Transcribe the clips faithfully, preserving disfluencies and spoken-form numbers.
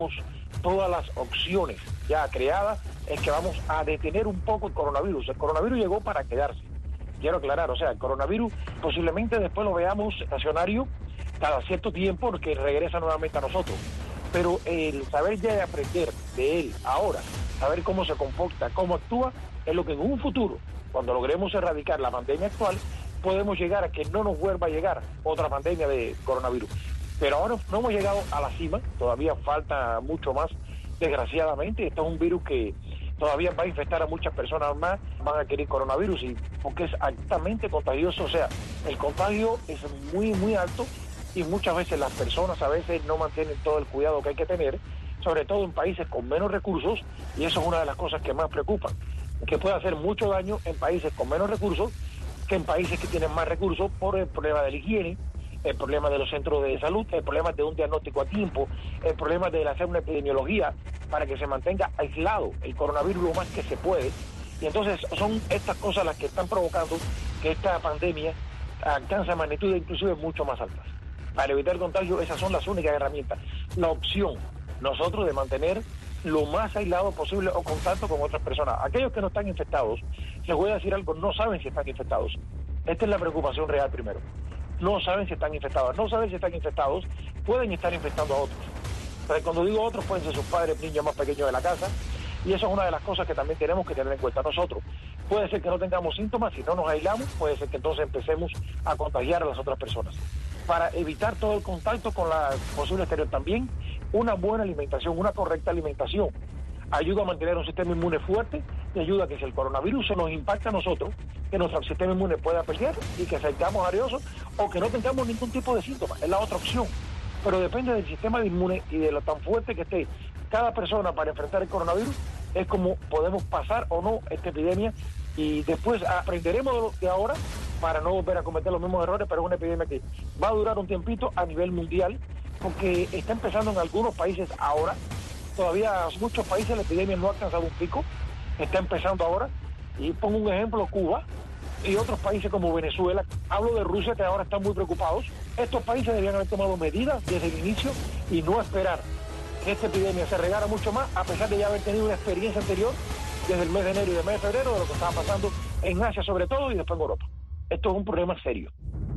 todas las opciones ya creadas, es que vamos a detener un poco el coronavirus. El coronavirus llegó para quedarse. Quiero aclarar, o sea, el coronavirus posiblemente después lo veamos estacionario cada cierto tiempo porque regresa nuevamente a nosotros. Pero el saber ya aprender de él ahora, saber cómo se comporta, cómo actúa, es lo que en un futuro, cuando logremos erradicar la pandemia actual, podemos llegar a que no nos vuelva a llegar otra pandemia de coronavirus. Pero ahora no hemos llegado a la cima, todavía falta mucho más, desgraciadamente. Esto es un virus que todavía va a infectar a muchas personas más, van a adquirir coronavirus, y porque es altamente contagioso, o sea, el contagio es muy, muy alto, y muchas veces las personas a veces no mantienen todo el cuidado que hay que tener, sobre todo en países con menos recursos, y eso es una de las cosas que más preocupan, que puede hacer mucho daño en países con menos recursos que en países que tienen más recursos, por el problema de la higiene, el problema de los centros de salud, el problema de un diagnóstico a tiempo, el problema de hacer una epidemiología para que se mantenga aislado el coronavirus lo más que se puede. Y entonces son estas cosas las que están provocando que esta pandemia alcance magnitudes inclusive mucho más altas. Para evitar el contagio, esas son las únicas herramientas. La opción, nosotros, de mantener lo más aislado posible o contacto con otras personas. Aquellos que no están infectados, les voy a decir algo, no saben si están infectados. Esta es la preocupación real primero. No saben si están infectados. No saben si están infectados, pueden estar infectando a otros. Pero cuando digo otros, pueden ser sus padres, niños más pequeños de la casa. Y eso es una de las cosas que también tenemos que tener en cuenta nosotros. Puede ser que no tengamos síntomas, si no nos aislamos, puede ser que entonces empecemos a contagiar a las otras personas. Para evitar todo el contacto con la posible exterior también, una buena alimentación, una correcta alimentación, ayuda a mantener un sistema inmune fuerte y ayuda a que si el coronavirus se nos impacta a nosotros, que nuestro sistema inmune pueda pelear y que salgamos areosos o que no tengamos ningún tipo de síntomas. Es la otra opción. Pero depende del sistema de inmune y de lo tan fuerte que esté cada persona para enfrentar el coronavirus, es como podemos pasar o no esta epidemia, y después aprenderemos de, lo, de ahora para no volver a cometer los mismos errores, pero es una epidemia que va a durar un tiempito a nivel mundial, porque está empezando en algunos países ahora. Todavía en muchos países la epidemia no ha alcanzado un pico, está empezando ahora, y pongo un ejemplo, Cuba y otros países como Venezuela. Hablo de Rusia, que ahora están muy preocupados. Estos países debían haber tomado medidas desde el inicio y no esperar que esta epidemia se regara mucho más, a pesar de ya haber tenido una experiencia anterior desde el mes de enero y del mes de febrero de lo que estaba pasando en Asia sobre todo y después en Europa. Esto es un problema serio.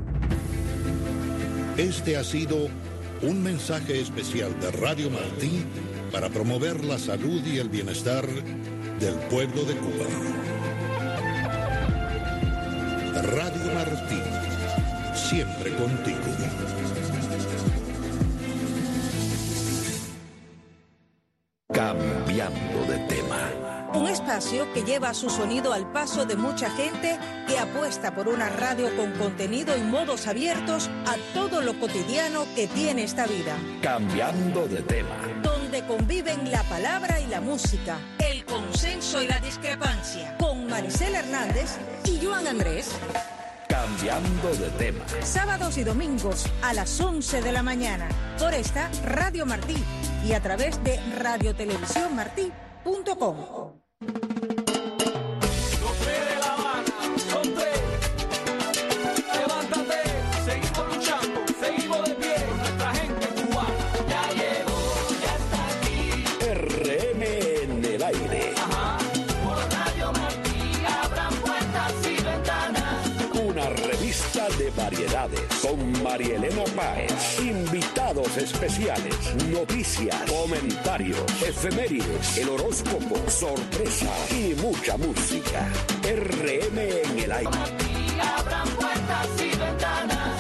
Este ha sido un mensaje especial de Radio Martí para promover la salud y el bienestar del pueblo de Cuba. Radio Martí, siempre contigo. Cambiando de tema. Un espacio que lleva su sonido al paso de mucha gente que apuesta por una radio con contenido y modos abiertos a todo lo cotidiano que tiene esta vida. Cambiando de tema. Donde conviven la palabra y la música, el consenso y la discrepancia. Con Maricela Hernández y Joan Andrés. Cambiando de tema. Sábados y domingos a las once de la mañana. Por esta Radio Martí y a través de radio televisión martí punto com. De variedades con María Elena Páez, invitados especiales, noticias, comentarios, efemérides, el horóscopo, sorpresas y mucha música. R M en el aire. Abran puertas y ventanas.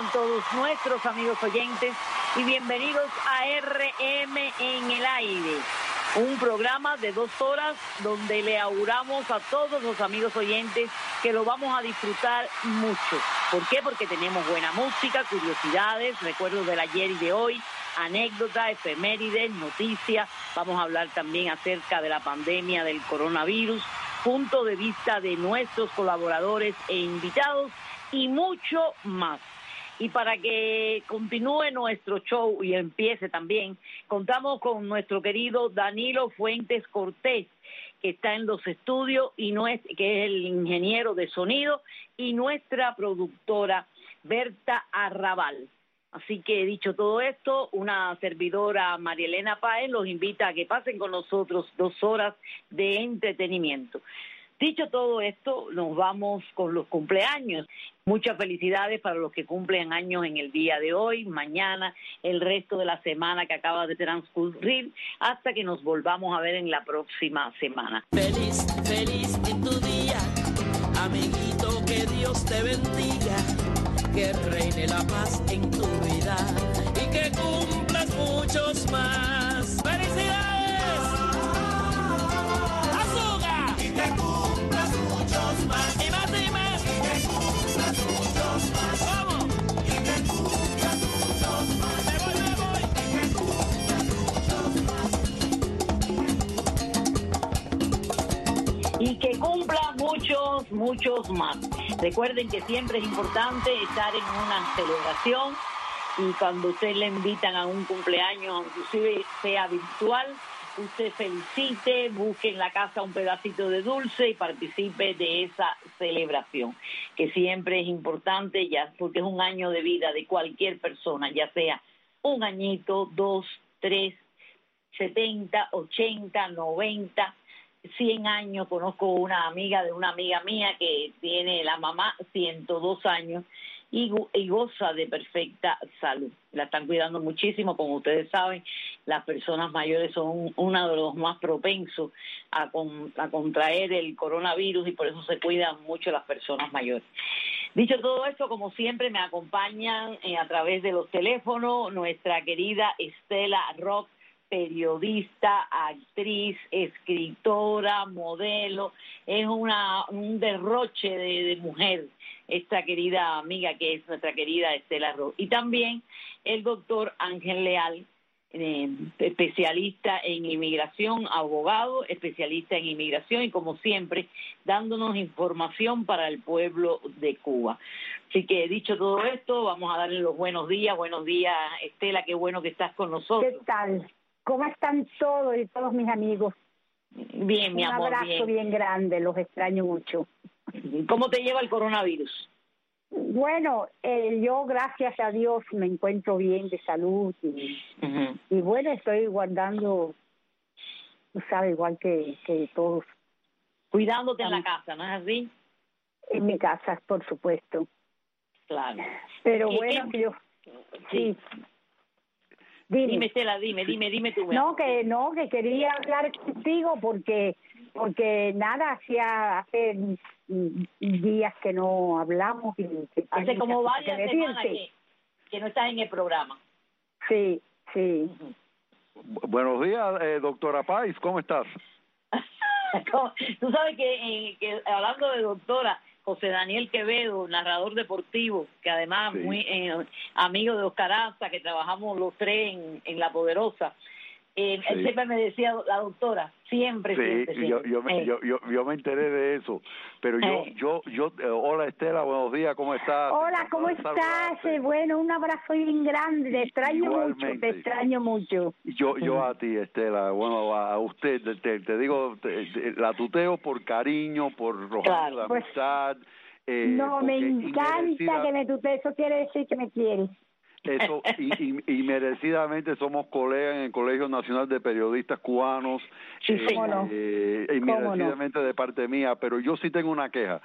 todos nuestros amigos oyentes y bienvenidos a R M en el aire, un programa de dos horas donde le auguramos a todos los amigos oyentes que lo vamos a disfrutar mucho. ¿Por qué? Porque tenemos buena música, curiosidades, recuerdos del ayer y de hoy, anécdotas, efemérides, noticias. Vamos a hablar también acerca de la pandemia del coronavirus, punto de vista de nuestros colaboradores e invitados y mucho más. Y para que continúe nuestro show y empiece también, contamos con nuestro querido Danilo Fuentes Cortés, que está en los estudios, y no es, que es el ingeniero de sonido, y nuestra productora Berta Arrabal. Así que, dicho todo esto, una servidora, María Elena Páez, los invita a que pasen con nosotros dos horas de entretenimiento. Dicho todo esto, nos vamos con los cumpleaños. Muchas felicidades para los que cumplen años en el día de hoy, mañana, el resto de la semana que acaba de transcurrir, hasta que nos volvamos a ver en la próxima semana. Feliz, feliz en tu día, amiguito, que Dios te bendiga, que reine la paz en tu vida y que cumplas muchos más. ¡Felicidades! Y más y más. Y que cumplas muchos más. ¿Cómo? Y que cumplas muchos más. Me voy, me voy. Y que cumplas muchos más. Y que cumpla muchos, muchos más. Recuerden que siempre es importante estar en una celebración, y cuando usted le invitan a un cumpleaños, inclusive sea virtual, usted felicite, busque en la casa un pedacito de dulce y participe de esa celebración, que siempre es importante, ya porque es un año de vida de cualquier persona, ya sea un añito, dos, tres, setenta, ochenta, noventa, cien años. Conozco una amiga de una amiga mía que tiene la mamá ciento dos años y, y goza de perfecta salud. La están cuidando muchísimo. Como ustedes saben, las personas mayores son uno de los más propensos a, con, a contraer el coronavirus, y por eso se cuidan mucho las personas mayores. Dicho todo esto, como siempre, me acompañan eh, a través de los teléfonos nuestra querida Estela Rock, periodista, actriz, escritora, modelo. Es una un derroche de, de mujer, esta querida amiga que es nuestra querida Estela Rock. Y también el doctor Ángel Leal, eh, especialista en inmigración, abogado, especialista en inmigración, y como siempre, dándonos información para el pueblo de Cuba. Así que, dicho todo esto, vamos a darle los buenos días. Buenos días, Estela, qué bueno que estás con nosotros. ¿Qué tal? ¿Cómo están todos y todos mis amigos? Bien, mi amor, un abrazo bien. bien grande, los extraño mucho. ¿Cómo te lleva el coronavirus? Bueno, eh, yo gracias a Dios me encuentro bien de salud y, uh-huh. y bueno, estoy guardando, tú sabes, igual que, que todos. Cuidándote en la casa, ¿no es así? En mi casa, por supuesto. Claro. Pero ¿Qué, bueno, qué? yo... Sí. sí. Dime. Dime, Estela, dime, dime, dime tú. No, que no, que quería hablar contigo porque, porque nada, hacía hace días que no hablamos. Y que hace como varias semanas que, que no estás en el programa. Sí, sí. Uh-huh. Buenos días, eh, doctora Páez, ¿cómo estás? Tú sabes que, eh, que hablando de doctora, José Daniel Quevedo, narrador deportivo, que además sí. muy eh, amigo de Oscar Aza, que trabajamos los tres en, en La Poderosa, eh, sí. él siempre me decía, la doctora, siempre, sí, siempre, siempre. Yo, yo, me, eh. yo, yo, yo me enteré de eso, pero yo, eh. yo, yo, eh, hola Estela, buenos días, ¿cómo estás? Hola, ¿cómo estás? Eh, bueno, un abrazo bien grande, te extraño Igualmente. mucho, te extraño mucho. Yo, yo a ti, Estela, bueno, a usted, te, te digo, te, te, la tuteo por cariño, por los claro. años de amistad. Eh, no, me encanta inmerecida... que me tutee, eso quiere decir que me quieres. Eso, y, y, y merecidamente somos colegas en el Colegio Nacional de Periodistas Cubanos, sí, eh, no? eh, y merecidamente no? de parte mía, pero yo sí tengo una queja,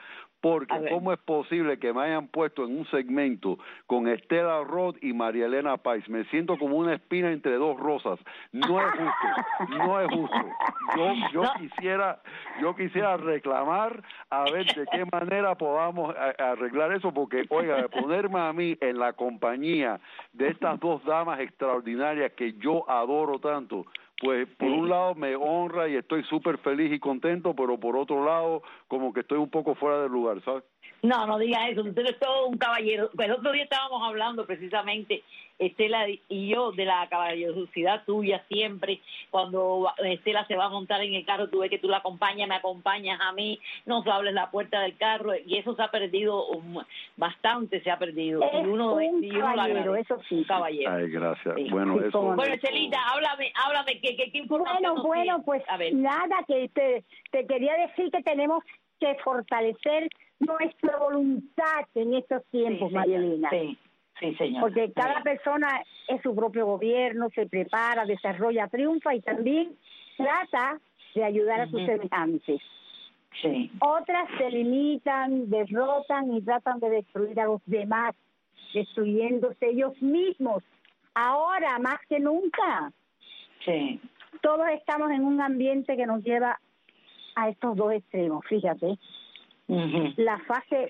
porque ¿cómo es posible que me hayan puesto en un segmento con Estela Roth y María Elena Páez? Me siento como una espina entre dos rosas. No es justo, no es justo. Yo, yo no. quisiera, yo quisiera reclamar a ver de qué manera podamos arreglar eso, porque, oiga, ponerme a mí en la compañía de estas dos damas extraordinarias que yo adoro tanto, pues por un lado me honra y estoy súper feliz y contento, pero por otro lado como que estoy un poco fuera del lugar, ¿sabes? No, no diga eso, usted es todo un caballero. El otro día estábamos hablando precisamente, Estela y yo, de la caballerosidad tuya siempre. Cuando Estela se va a montar en el carro, tú ves que tú la acompañas, me acompañas a mí, nos abres la puerta del carro, y eso se ha perdido, um, bastante se ha perdido. Es y uno, un y uno caballero, eso sí. Un caballero. Ay, gracias. Sí. Bueno, sí, eso... Bueno, Estelita, háblame, háblame, ¿qué, qué, qué información Bueno, bueno, pues nada, que te, te quería decir que tenemos que fortalecer nuestra voluntad en estos tiempos, sí, María Elena. Sí, sí, señor. Porque cada sí. persona es su propio gobierno, se prepara, desarrolla, triunfa y también trata de ayudar a sus uh-huh. semejantes. Sí. Otras se limitan, derrotan y tratan de destruir a los demás, destruyéndose ellos mismos, ahora más que nunca. Sí. Todos estamos en un ambiente que nos lleva a estos dos extremos, fíjate. Uh-huh. La fase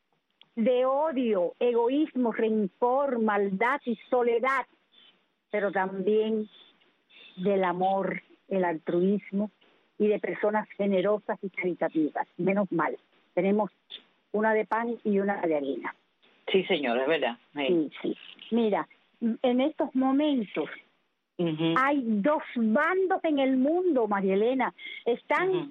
de odio, egoísmo, rencor, maldad y soledad, pero también del amor, el altruismo y de personas generosas y caritativas. Menos mal, tenemos una de pan y una de harina. Sí, señor, es verdad. Sí, sí. Mira, en estos momentos uh-huh. hay dos bandos en el mundo, María Elena. Están uh-huh.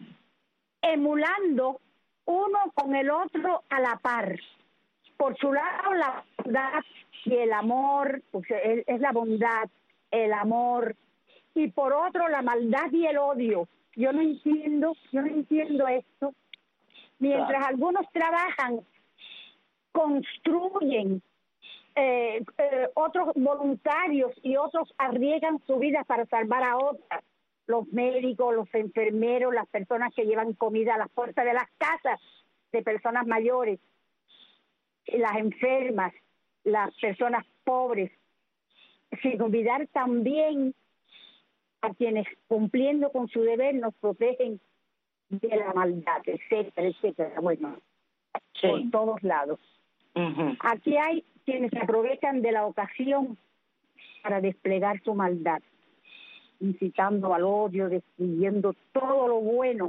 emulando uno con el otro a la par. Por su lado, la bondad y el amor, pues es, es la bondad, el amor, y por otro, la maldad y el odio. Yo no entiendo, yo no entiendo esto. Mientras claro. algunos trabajan, construyen, eh, eh, otros voluntarios y otros arriesgan su vida para salvar a otras. Los médicos, los enfermeros, las personas que llevan comida a las puertas de las casas de personas mayores, las enfermas, las personas pobres, sin olvidar también a quienes cumpliendo con su deber nos protegen de la maldad, etcétera, etcétera. Bueno, sí. por todos lados. Uh-huh. Aquí hay quienes se aprovechan de la ocasión para desplegar su maldad, incitando al odio, destruyendo todo lo bueno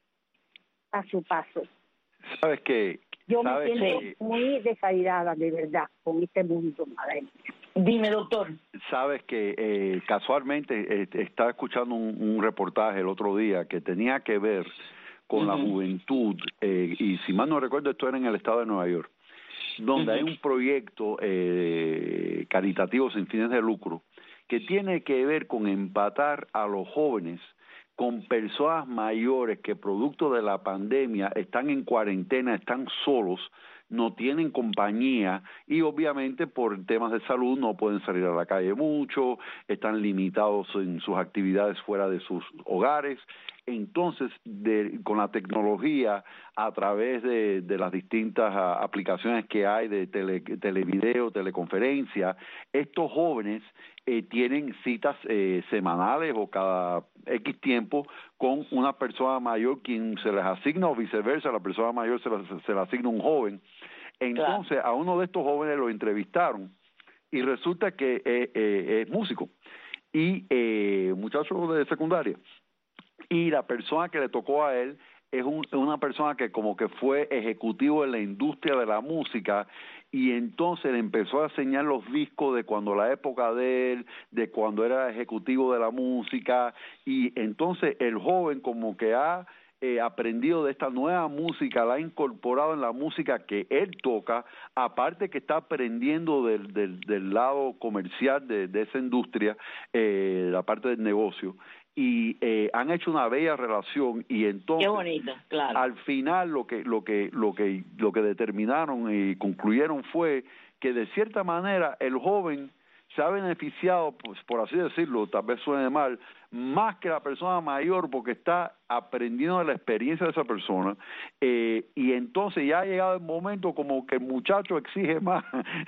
a su paso. ¿Sabes qué? Yo ¿Sabes me siento que... muy desairada, de verdad, con este mundo, madre. Dime, doctor. Sabes que eh, casualmente eh, estaba escuchando un, un reportaje el otro día que tenía que ver con uh-huh. la juventud, eh, y si mal no recuerdo, esto era en el estado de Nueva York, donde uh-huh. hay un proyecto eh, caritativo sin fines de lucro que tiene que ver con empatar a los jóvenes con personas mayores que producto de la pandemia están en cuarentena, están solos, no tienen compañía y obviamente por temas de salud no pueden salir a la calle mucho, están limitados en sus actividades fuera de sus hogares. Entonces, de, con la tecnología, a través de, de las distintas uh, aplicaciones que hay de tele, televideo, teleconferencia, estos jóvenes eh, tienen citas eh, semanales o cada X tiempo con una persona mayor quien se les asigna o viceversa, la persona mayor se, la, se le asigna un joven. Entonces, claro. a uno de estos jóvenes lo entrevistaron y resulta que eh, eh, es músico y eh, muchacho de secundaria. Y la persona que le tocó a él es un, una persona que como que fue ejecutivo en la industria de la música y entonces le empezó a enseñar los discos de cuando la época de él, de cuando era ejecutivo de la música y entonces el joven como que ha eh, aprendido de esta nueva música, la ha incorporado en la música que él toca, aparte que está aprendiendo del, del, del lado comercial de, de esa industria, eh, la parte del negocio. Y eh, han hecho una bella relación y entonces qué bonito, claro. al final lo que lo que lo que lo que determinaron y concluyeron fue que de cierta manera el joven se ha beneficiado, pues, por así decirlo, tal vez suene mal, más que la persona mayor, porque está aprendiendo de la experiencia de esa persona, eh, y entonces ya ha llegado el momento como que el muchacho exige más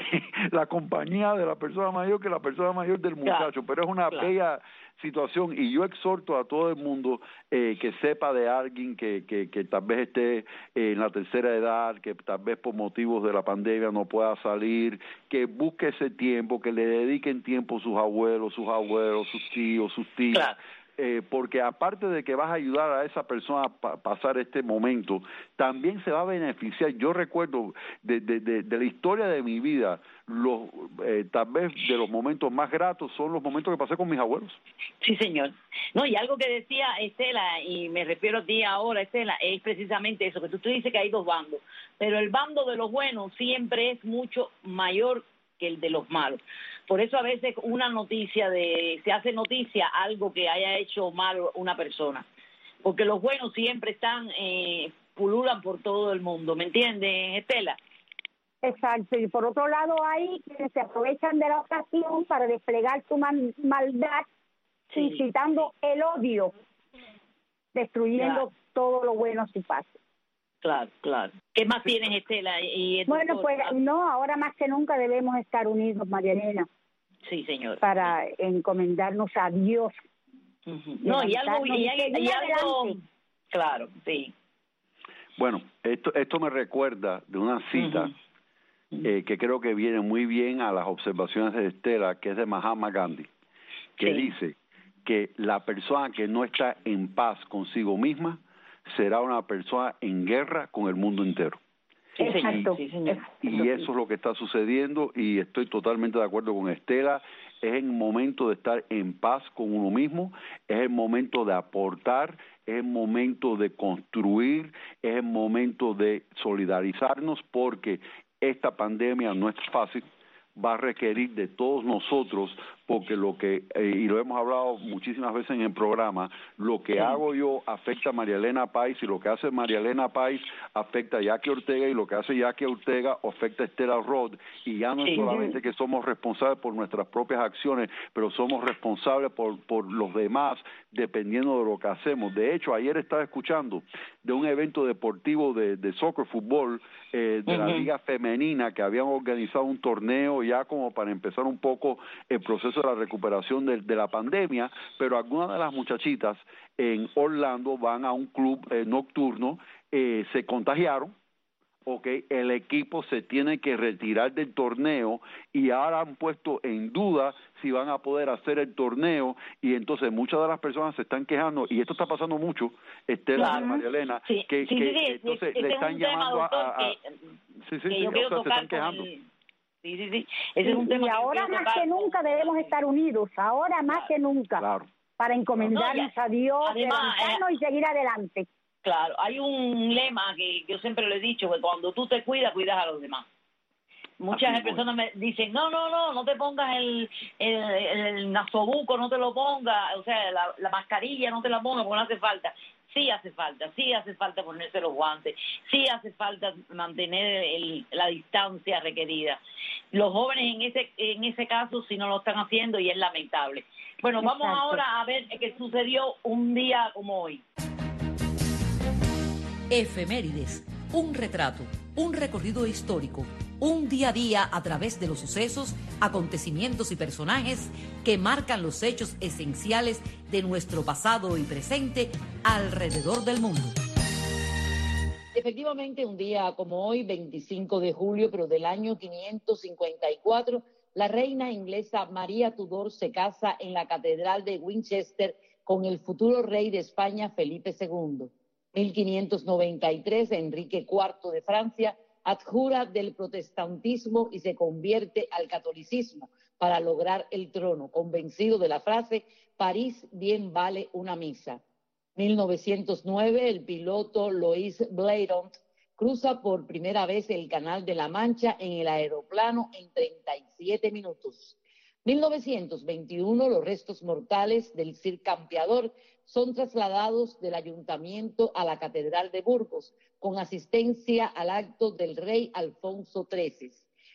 la compañía de la persona mayor que la persona mayor del muchacho, claro, pero es una claro. bella situación, y yo exhorto a todo el mundo eh, que sepa de alguien que, que, que tal vez esté eh, en la tercera edad, que tal vez por motivos de la pandemia no pueda salir, que busque ese tiempo, que le dediquen tiempo a sus abuelos, sus abuelos, sus tíos, sus tías, claro. Eh, porque aparte de que vas a ayudar a esa persona a pa pasar este momento, también se va a beneficiar. Yo recuerdo de, de, de, de la historia de mi vida, los eh, tal vez de los momentos más gratos son los momentos que pasé con mis abuelos. Sí, señor. No, y algo que decía Estela, y me refiero a ti ahora, Estela, es precisamente eso, que tú, tú dices que hay dos bandos, pero el bando de los buenos siempre es mucho mayor que el de los malos. Por eso a veces una noticia de se hace noticia algo que haya hecho mal una persona, porque los buenos siempre están eh, pululan por todo el mundo, ¿me entiendes, Estela? Exacto, y por otro lado hay quienes se aprovechan de la ocasión para desplegar su mal maldad, sí. incitando el odio, destruyendo claro. todo lo bueno a su paso. Claro, claro. ¿Qué más tienes, Estela? Y bueno, pues no, ahora más que nunca debemos estar unidos, María Elena. Sí, señor. Para encomendarnos a Dios. Uh-huh. No, y algo, y, y, y algo, claro, sí. Bueno, esto esto me recuerda de una cita uh-huh. eh, que creo que viene muy bien a las observaciones de Estela, que es de Mahatma Gandhi, que sí. dice que la persona que no está en paz consigo misma será una persona en guerra con el mundo entero. Exacto. Sí, señor. Y eso es lo que está sucediendo, y estoy totalmente de acuerdo con Estela. Es el momento de estar en paz con uno mismo, es el momento de aportar, es el momento de construir, es el momento de solidarizarnos, porque esta pandemia no es fácil, va a requerir de todos nosotros, porque lo que, eh, y lo hemos hablado muchísimas veces en el programa, lo que sí. hago yo afecta a María Elena Páez, y lo que hace María Elena Páez afecta a Jackie Ortega, y lo que hace Jackie Ortega afecta a Estela Rod, y ya no sí. es solamente que somos responsables por nuestras propias acciones, pero somos responsables por, por los demás, dependiendo de lo que hacemos. De hecho, ayer estaba escuchando de un evento deportivo de, de soccer, fútbol, eh, de uh-huh. la Liga Femenina, que habían organizado un torneo ya como para empezar un poco el proceso de la recuperación de, de la pandemia, pero algunas de las muchachitas en Orlando van a un club eh, nocturno, eh, se contagiaron, okay, el equipo se tiene que retirar del torneo, y ahora han puesto en duda si van a poder hacer el torneo, y entonces muchas de las personas se están quejando, y esto está pasando mucho, Estela, claro. María Elena, sí, que, sí, que sí, sí, entonces sí, le están llamando tema, a, a, a que, sí, sí, que sí, yo o quiero sea, se están tocar quejando. con el... Sí, sí, sí. Ese es un y, tema y ahora más que nunca debemos estar unidos, ahora más claro, que nunca, claro. para encomendarnos no, ya, a Dios, además, levantarnos eh, y seguir adelante. Claro, hay un lema que yo siempre lo he dicho, que cuando tú te cuidas, cuidas a los demás. Muchas Así personas me dicen, no, no, no, no te pongas el, el, el nasobuco, no te lo pongas, o sea, la, la mascarilla no te la pongas porque no hace falta. Sí hace falta, sí hace falta ponerse los guantes, sí hace falta mantener el, la distancia requerida. Los jóvenes en ese en ese caso sí no lo están haciendo, y es lamentable. Bueno, Exacto. Vamos ahora a ver qué sucedió un día como hoy. Efemérides, un retrato, un recorrido histórico, un día a día a través de los sucesos, acontecimientos y personajes que marcan los hechos esenciales de nuestro pasado y presente alrededor del mundo. Efectivamente, un día como hoy, veinticinco de julio, pero del año quinientos cincuenta y cuatro, la reina inglesa María Tudor se casa en la Catedral de Winchester con el futuro rey de España, Felipe segundo. mil quinientos noventa y tres, Enrique cuarto de Francia adjura del protestantismo y se convierte al catolicismo para lograr el trono, convencido de la frase «París bien vale una misa». mil novecientos nueve, el piloto Louis Blayron cruza por primera vez el Canal de la Mancha en el aeroplano en treinta y siete minutos. mil novecientos veintiuno, los restos mortales del Cid Campeador son trasladados del ayuntamiento a la Catedral de Burgos, con asistencia al acto del rey Alfonso trece.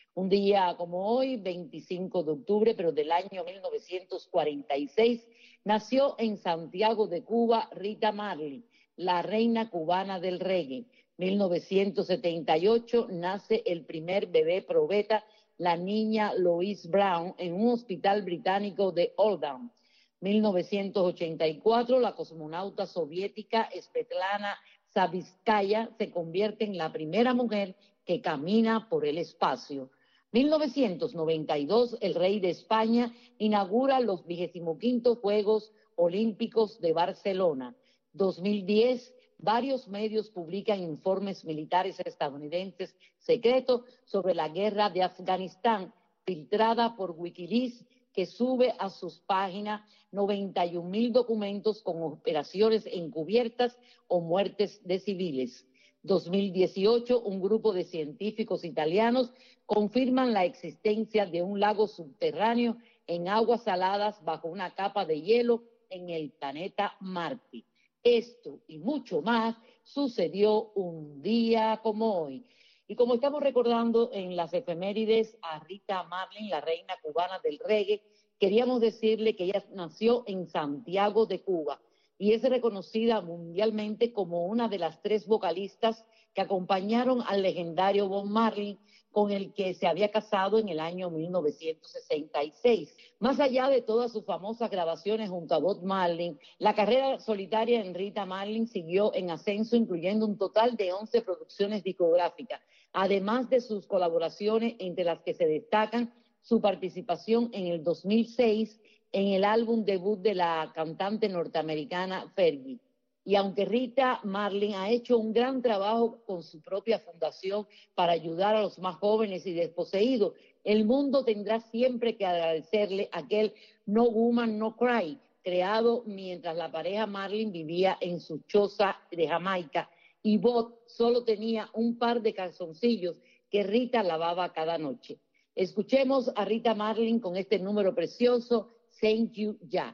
Un día como hoy, veinticinco de octubre, pero del año mil novecientos cuarenta y seis, nació en Santiago de Cuba Rita Marley, la reina cubana del reggae. mil novecientos setenta y ocho nace el primer bebé probeta, la niña Louise Brown, en un hospital británico de Oldham. mil novecientos ochenta y cuatro, la cosmonauta soviética Svetlana Savitskaya se convierte en la primera mujer que camina por el espacio. mil novecientos noventa y dos, el rey de España inaugura los vigésimo quinto Juegos Olímpicos de Barcelona. dos mil diez, varios medios publican informes militares estadounidenses secretos sobre la guerra de Afganistán, filtrada por Wikileaks, que sube a sus páginas noventa y un mil documentos con operaciones encubiertas o muertes de civiles. dos mil dieciocho, un grupo de científicos italianos confirman la existencia de un lago subterráneo en aguas saladas bajo una capa de hielo en el planeta Marte. Esto y mucho más sucedió un día como hoy. Y como estamos recordando en las efemérides a Rita Marley, la reina cubana del reggae, queríamos decirle que ella nació en Santiago de Cuba y es reconocida mundialmente como una de las tres vocalistas que acompañaron al legendario Bob Marley, con el que se había casado en el año mil novecientos sesenta y seis. Más allá de todas sus famosas grabaciones junto a Bob Marley, la carrera solitaria de Rita Marley siguió en ascenso, incluyendo un total de once producciones discográficas, además de sus colaboraciones, entre las que se destacan su participación en el dos mil seis en el álbum debut de la cantante norteamericana Fergie. Y aunque Rita Marley ha hecho un gran trabajo con su propia fundación para ayudar a los más jóvenes y desposeídos, el mundo tendrá siempre que agradecerle aquel No Woman No Cry, creado mientras la pareja Marley vivía en su choza de Jamaica, y Bob solo tenía un par de calzoncillos que Rita lavaba cada noche. Escuchemos a Rita Marley con este número precioso, Thank You Ya.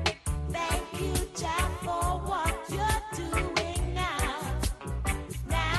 Thank you, Jack, for what you're doing now. Now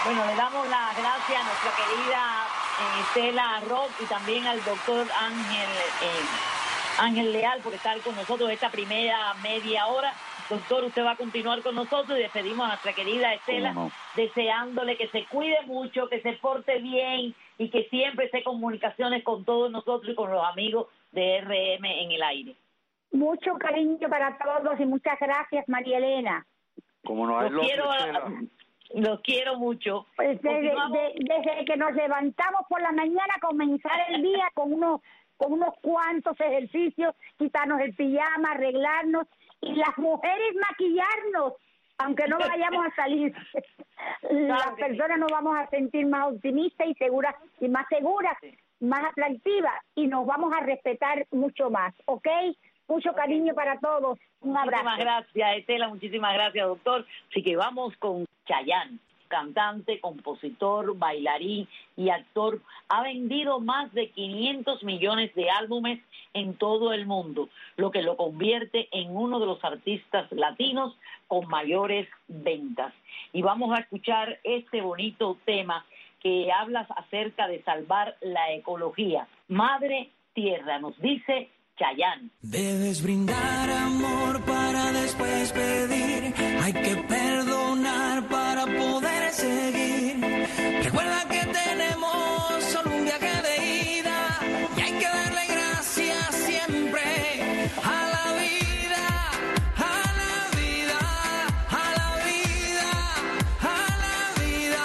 Bueno, le damos las gracias a nuestra querida eh, Estela Roth y también al doctor Ángel, eh, Ángel Leal por estar con nosotros esta primera media hora. Doctor, usted va a continuar con nosotros y despedimos a nuestra querida Estela, no? deseándole que se cuide mucho, que se porte bien y que siempre esté en comunicaciones con todos nosotros y con los amigos de R M en el aire. Mucho cariño para todos y muchas gracias, María Elena. Como no hay los quiero, los quiero mucho. Pues desde, de, desde que nos levantamos por la mañana, comenzar el día con unos, con unos cuantos ejercicios, quitarnos el pijama, arreglarnos, y las mujeres maquillarnos, aunque no vayamos a salir. Las personas nos vamos a sentir más optimistas y seguras, y más seguras, más atractivas, y nos vamos a respetar mucho más, ¿ok? Mucho cariño para todos. Un abrazo. Muchísimas gracias, Estela. Muchísimas gracias, doctor. Así que vamos con Chayanne, cantante, compositor, bailarín y actor. Ha vendido más de quinientos millones de álbumes en todo el mundo, lo que lo convierte en uno de los artistas latinos con mayores ventas. Y vamos a escuchar este bonito tema que habla acerca de salvar la ecología. Madre Tierra, nos dice Chayanne. Debes brindar amor para después pedir. Hay que perdonar para poder seguir. Recuerda que tenemos solo un viaje de ida y hay que darle gracias siempre a la vida, a la vida, a la vida, a la vida.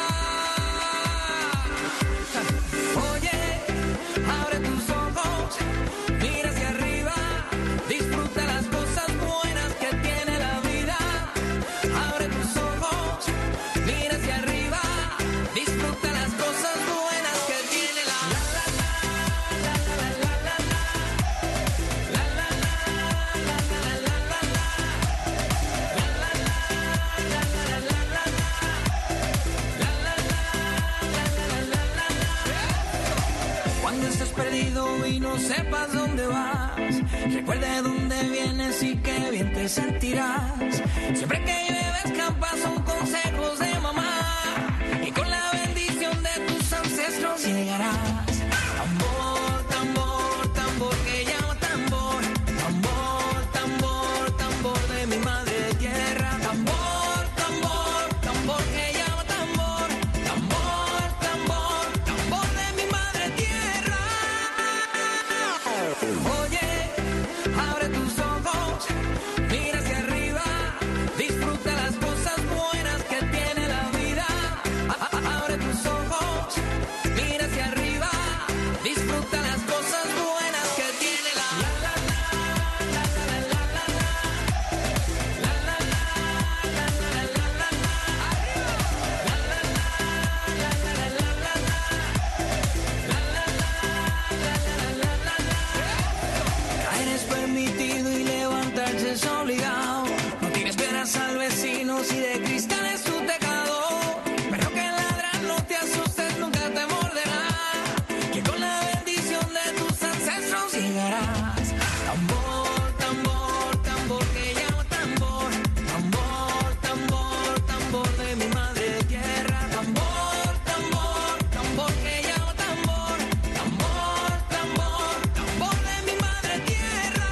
Oye, abre tus ojos. Mira hacia arriba, disfruta las cosas buenas que tiene la vida. Abre tus ojos, mira hacia arriba, disfruta las cosas buenas que tiene la la la la la la la la la la la. Cuando estés perdido y no sepas dónde vas, recuerda de dónde vienes y qué bien te sentirás. Siempre que llueve escampa son consejos de mamá y con la bendición de tus ancestros llegarás. Tambor, tambor, tambor que llama tambor. Tambor, tambor, tambor de mi madre tierra. Tambor, tambor, tambor que llama tambor. Tambor, tambor, tambor de mi madre tierra. Oye, abre tus ojos, mira hacia arriba, disfruta las cosas buenas que tiene la vida. Abre tus ojos, mira hacia arriba, disfruta las cosas buenas que tiene la la la la la la la la la la la la caer es permitido y levantarse es obligado. No tienes piedras al vecino si de cristal es tu tejado. Pero que ladra, no te asustes, nunca te morderá. Que con la bendición de tus ancestros llegarás. Tambor, tambor, tambor que llama tambor. Tambor, tambor, tambor de mi madre tierra. Tambor, tambor, tambor que llama tambor. Tambor, tambor, tambor de mi madre tierra.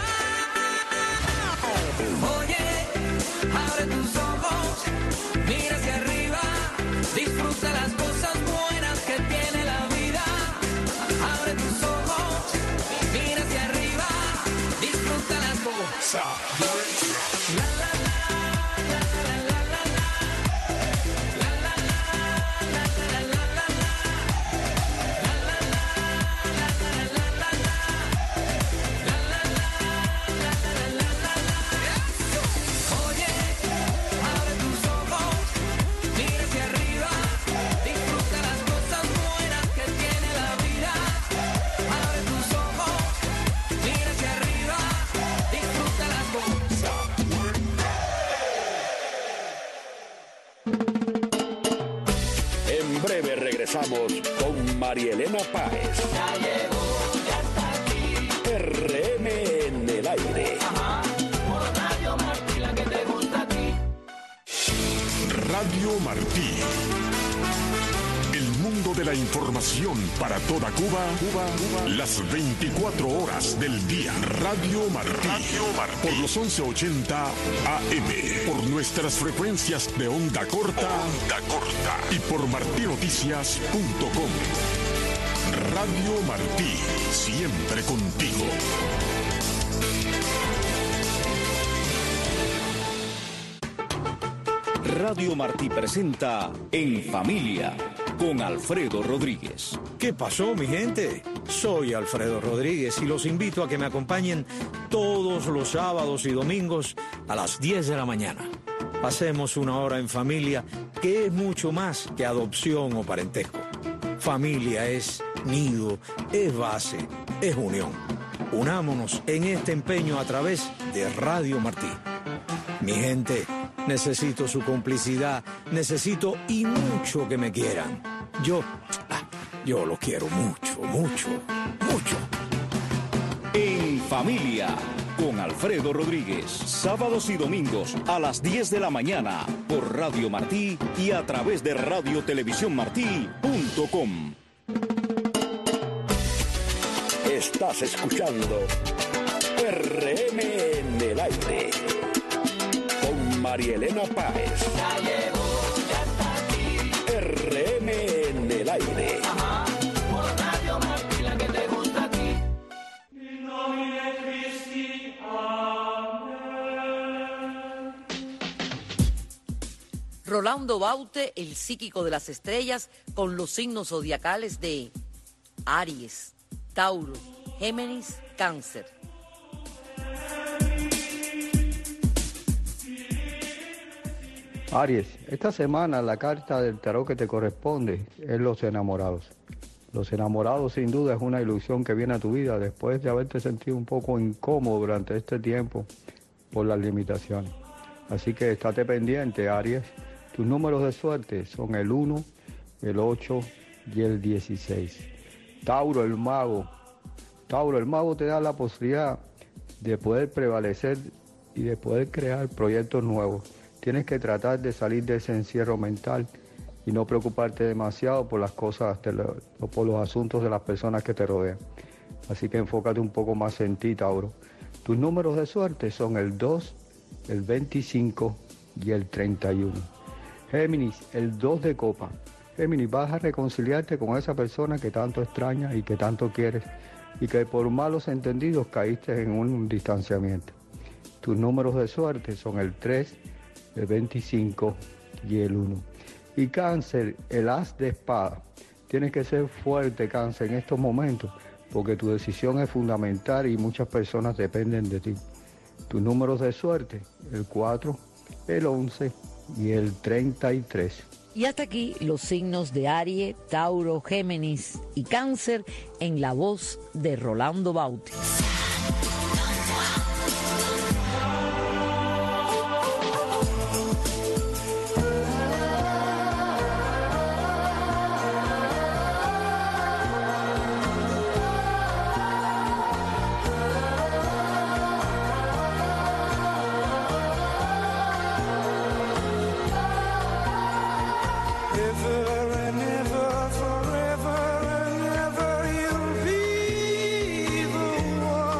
Oye, abre tus ojos, mira hacia arriba, disfruta las cosas buenas que tiene la vida. Abre tus ojos, mira hacia arriba, disfruta las cosas. La la la la la la la la la la la la la la Oye, abre tus ojos, mira hacia arriba, disfruta las cosas buenas que tiene la vida. Abre tus ojos, mira hacia arriba, disfruta las cosas. En breve regresamos con María Elena Páez. Ya llegó, ya está aquí. R M en el aire. Ajá, por Radio Martí, la que te gusta a ti. Radio Martí. de la información para toda Cuba, Cuba, Cuba, las veinticuatro horas del día. Radio Martí. Radio Martí. Por los once ochenta A M. Por nuestras frecuencias de onda corta. Onda corta. Y por martí noticias punto com. Radio Martí. Siempre contigo. Radio Martí presenta En Familia con Alfredo Rodríguez. ¿Qué pasó, mi gente? Soy Alfredo Rodríguez y los invito a que me acompañen todos los sábados y domingos a las diez de la mañana. Pasemos una hora en familia, que es mucho más que adopción o parentesco. Familia es nido, es base, es unión. Unámonos en este empeño a través de Radio Martí. Mi gente, necesito su complicidad, necesito y mucho que me quieran. Yo, ah, yo lo quiero mucho, mucho, mucho. En Familia con Alfredo Rodríguez, sábados y domingos a las diez de la mañana por Radio Martí y a través de radio televisión martí punto com. Estás escuchando R M en el aire con Marielena Páez. Ya llegó, ya está aquí. R M en el aire. Ajá, por Radio Martí, la que te gusta a ti. Rolando Baute, el psíquico de las estrellas, con los signos zodiacales de Aries, Tauro, Géminis, Cáncer. Aries, esta semana la carta del tarot que te corresponde es los enamorados. Los enamorados sin duda es una ilusión que viene a tu vida después de haberte sentido un poco incómodo durante este tiempo por las limitaciones. Así que estate pendiente, Aries. Tus números de suerte son el uno, el ocho y el dieciséis. Tauro, el mago. Tauro, el mago te da la posibilidad de poder prevalecer y de poder crear proyectos nuevos. Tienes que tratar de salir de ese encierro mental y no preocuparte demasiado por las cosas o por los asuntos de las personas que te rodean. Así que enfócate un poco más en ti, Tauro. Tus números de suerte son el dos, el veinticinco y el treinta y uno. Géminis, el dos de copa. Géminis, vas a reconciliarte con esa persona que tanto extrañas y que tanto quieres y que por malos entendidos caíste en un distanciamiento. Tus números de suerte son el tres, el veinticinco y el uno. Y Cáncer, el as de espada. Tienes que ser fuerte, Cáncer, en estos momentos, porque tu decisión es fundamental y muchas personas dependen de ti. Tus números de suerte, el cuatro, el once y el treinta y tres. Y hasta aquí los signos de Aries, Tauro, Géminis y Cáncer en la voz de Rolando Baute. Forever and ever you'll be the one.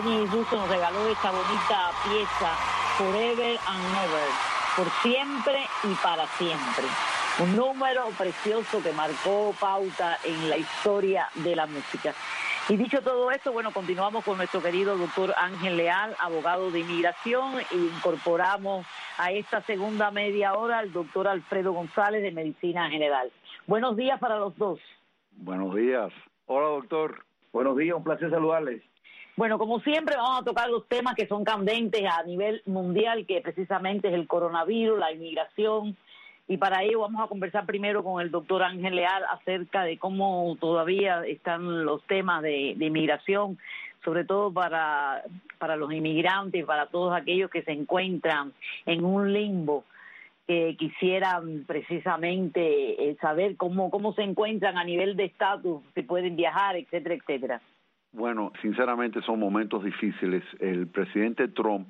Whitney Houston nos regaló esta bonita pieza, Forever and Never, por siempre y para siempre. Un número precioso que marcó pauta en la historia de la música. Y dicho todo esto, bueno, continuamos con nuestro querido doctor Ángel Leal, abogado de inmigración, e incorporamos a esta segunda media hora al doctor Alfredo González de Medicina General. Buenos días para los dos. Buenos días. Hola, doctor. Buenos días, un placer saludarles. Bueno, como siempre vamos a tocar los temas que son candentes a nivel mundial, que precisamente es el coronavirus, la inmigración, y para ello vamos a conversar primero con el doctor Ángel Leal acerca de cómo todavía están los temas de, de inmigración, sobre todo para, para los inmigrantes, para todos aquellos que se encuentran en un limbo, que quisieran precisamente eh, saber cómo, cómo se encuentran a nivel de estatus, si pueden viajar, etcétera, etcétera. Bueno, sinceramente son momentos difíciles. El presidente Trump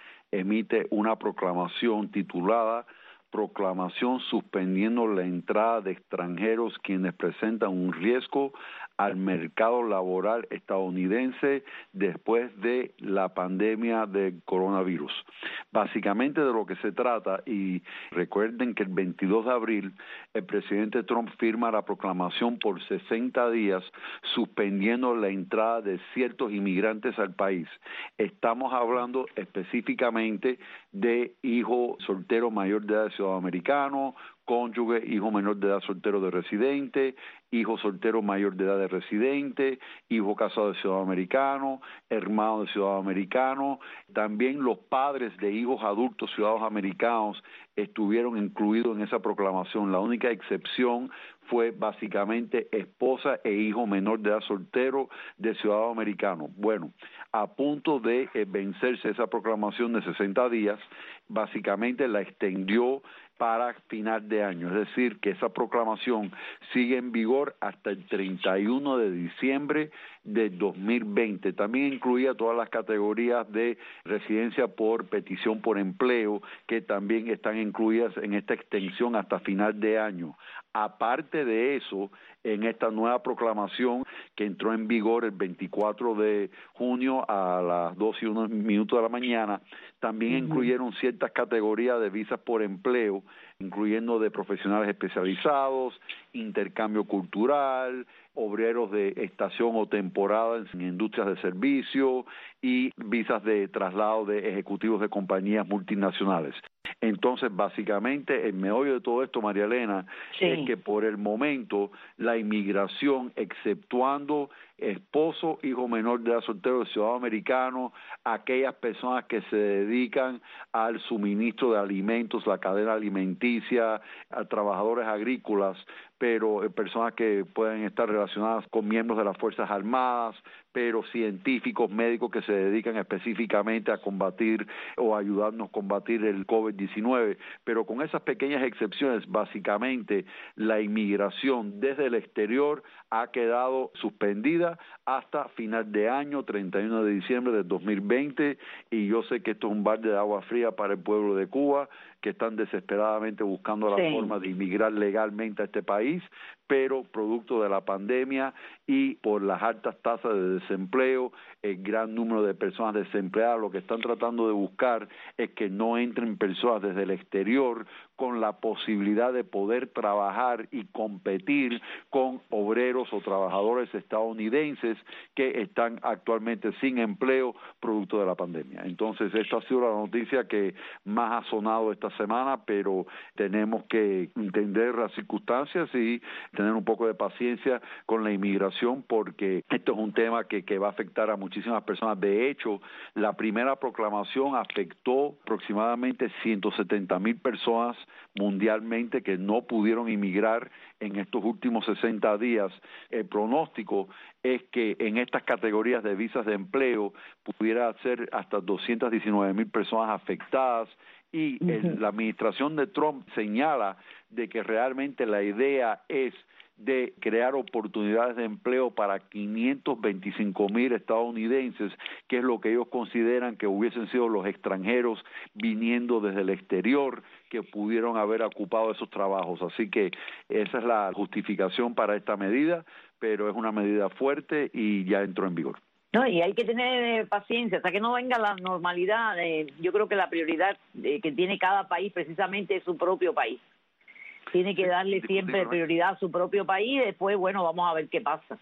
emite una proclamación titulada Proclamación suspendiendo la entrada de extranjeros quienes presentan un riesgo al mercado laboral estadounidense después de la pandemia del coronavirus. Básicamente de lo que se trata, y recuerden que el veintidós de abril el presidente Trump firma la proclamación por sesenta días suspendiendo la entrada de ciertos inmigrantes al país. Estamos hablando específicamente de hijo soltero mayor de edad de ciudadano americano, cónyuge, hijo menor de edad soltero de residente, hijo soltero mayor de edad de residente, hijo casado de ciudadano americano, hermano de ciudadano americano. También los padres de hijos adultos ciudadanos americanos estuvieron incluidos en esa proclamación. La única excepción fue básicamente esposa e hijo menor de edad soltero de ciudadano americano. Bueno, a punto de eh, vencerse esa proclamación de sesenta días, básicamente la extendió para final de año, es decir, que esa proclamación sigue en vigor hasta el treinta y uno de diciembre de dos mil veinte. También incluía todas las categorías de residencia por petición por empleo, que también están incluidas en esta extensión hasta final de año. Aparte de eso, en esta nueva proclamación que entró en vigor el veinticuatro de junio a las doce y uno minutos de la mañana, también uh-huh. incluyeron ciertas categorías de visas por empleo, incluyendo de profesionales especializados, intercambio cultural, obreros de estación o temporada en industrias de servicio y visas de traslado de ejecutivos de compañías multinacionales. Entonces, básicamente, el meollo de todo esto, María Elena, sí. es que por el momento la inmigración, exceptuando esposo, hijo menor de edad soltero de ciudadano americano, aquellas personas que se dedican al suministro de alimentos, la cadena alimenticia, a trabajadores agrícolas, pero eh, personas que pueden estar relacionadas con miembros de las Fuerzas Armadas, pero científicos, médicos que se dedican específicamente a combatir o ayudarnos a combatir el COVID diecinueve, pero con esas pequeñas excepciones, básicamente la inmigración desde el exterior ha quedado suspendida hasta final de año, treinta y uno de diciembre de dos mil veinte, y yo sé que esto es un balde de agua fría para el pueblo de Cuba, que están desesperadamente buscando la sí. forma de inmigrar legalmente a este país, pero producto de la pandemia y por las altas tasas de desempleo, el gran número de personas desempleadas, lo que están tratando de buscar es que no entren personas desde el exterior con la posibilidad de poder trabajar y competir con obreros o trabajadores estadounidenses que están actualmente sin empleo producto de la pandemia. Entonces, esta ha sido la noticia que más ha sonado esta semana, pero tenemos que entender las circunstancias y tener un poco de paciencia con la inmigración, porque esto es un tema que, que va a afectar a muchísimas personas. De hecho, la primera proclamación afectó aproximadamente ciento setenta mil personas mundialmente que no pudieron inmigrar en estos últimos sesenta días. El pronóstico es que en estas categorías de visas de empleo pudiera ser hasta doscientas diecinueve mil personas afectadas, y el, la administración de Trump señala de que realmente la idea es de crear oportunidades de empleo para quinientos veinticinco mil estadounidenses, que es lo que ellos consideran que hubiesen sido los extranjeros viniendo desde el exterior que pudieron haber ocupado esos trabajos. Así que esa es la justificación para esta medida, pero es una medida fuerte y ya entró en vigor. No, y hay que tener paciencia hasta que no venga la normalidad. Eh, yo creo que la prioridad eh, que tiene cada país precisamente es su propio país. Tiene que darle siempre prioridad a su propio país y después, bueno, vamos a ver qué pasa.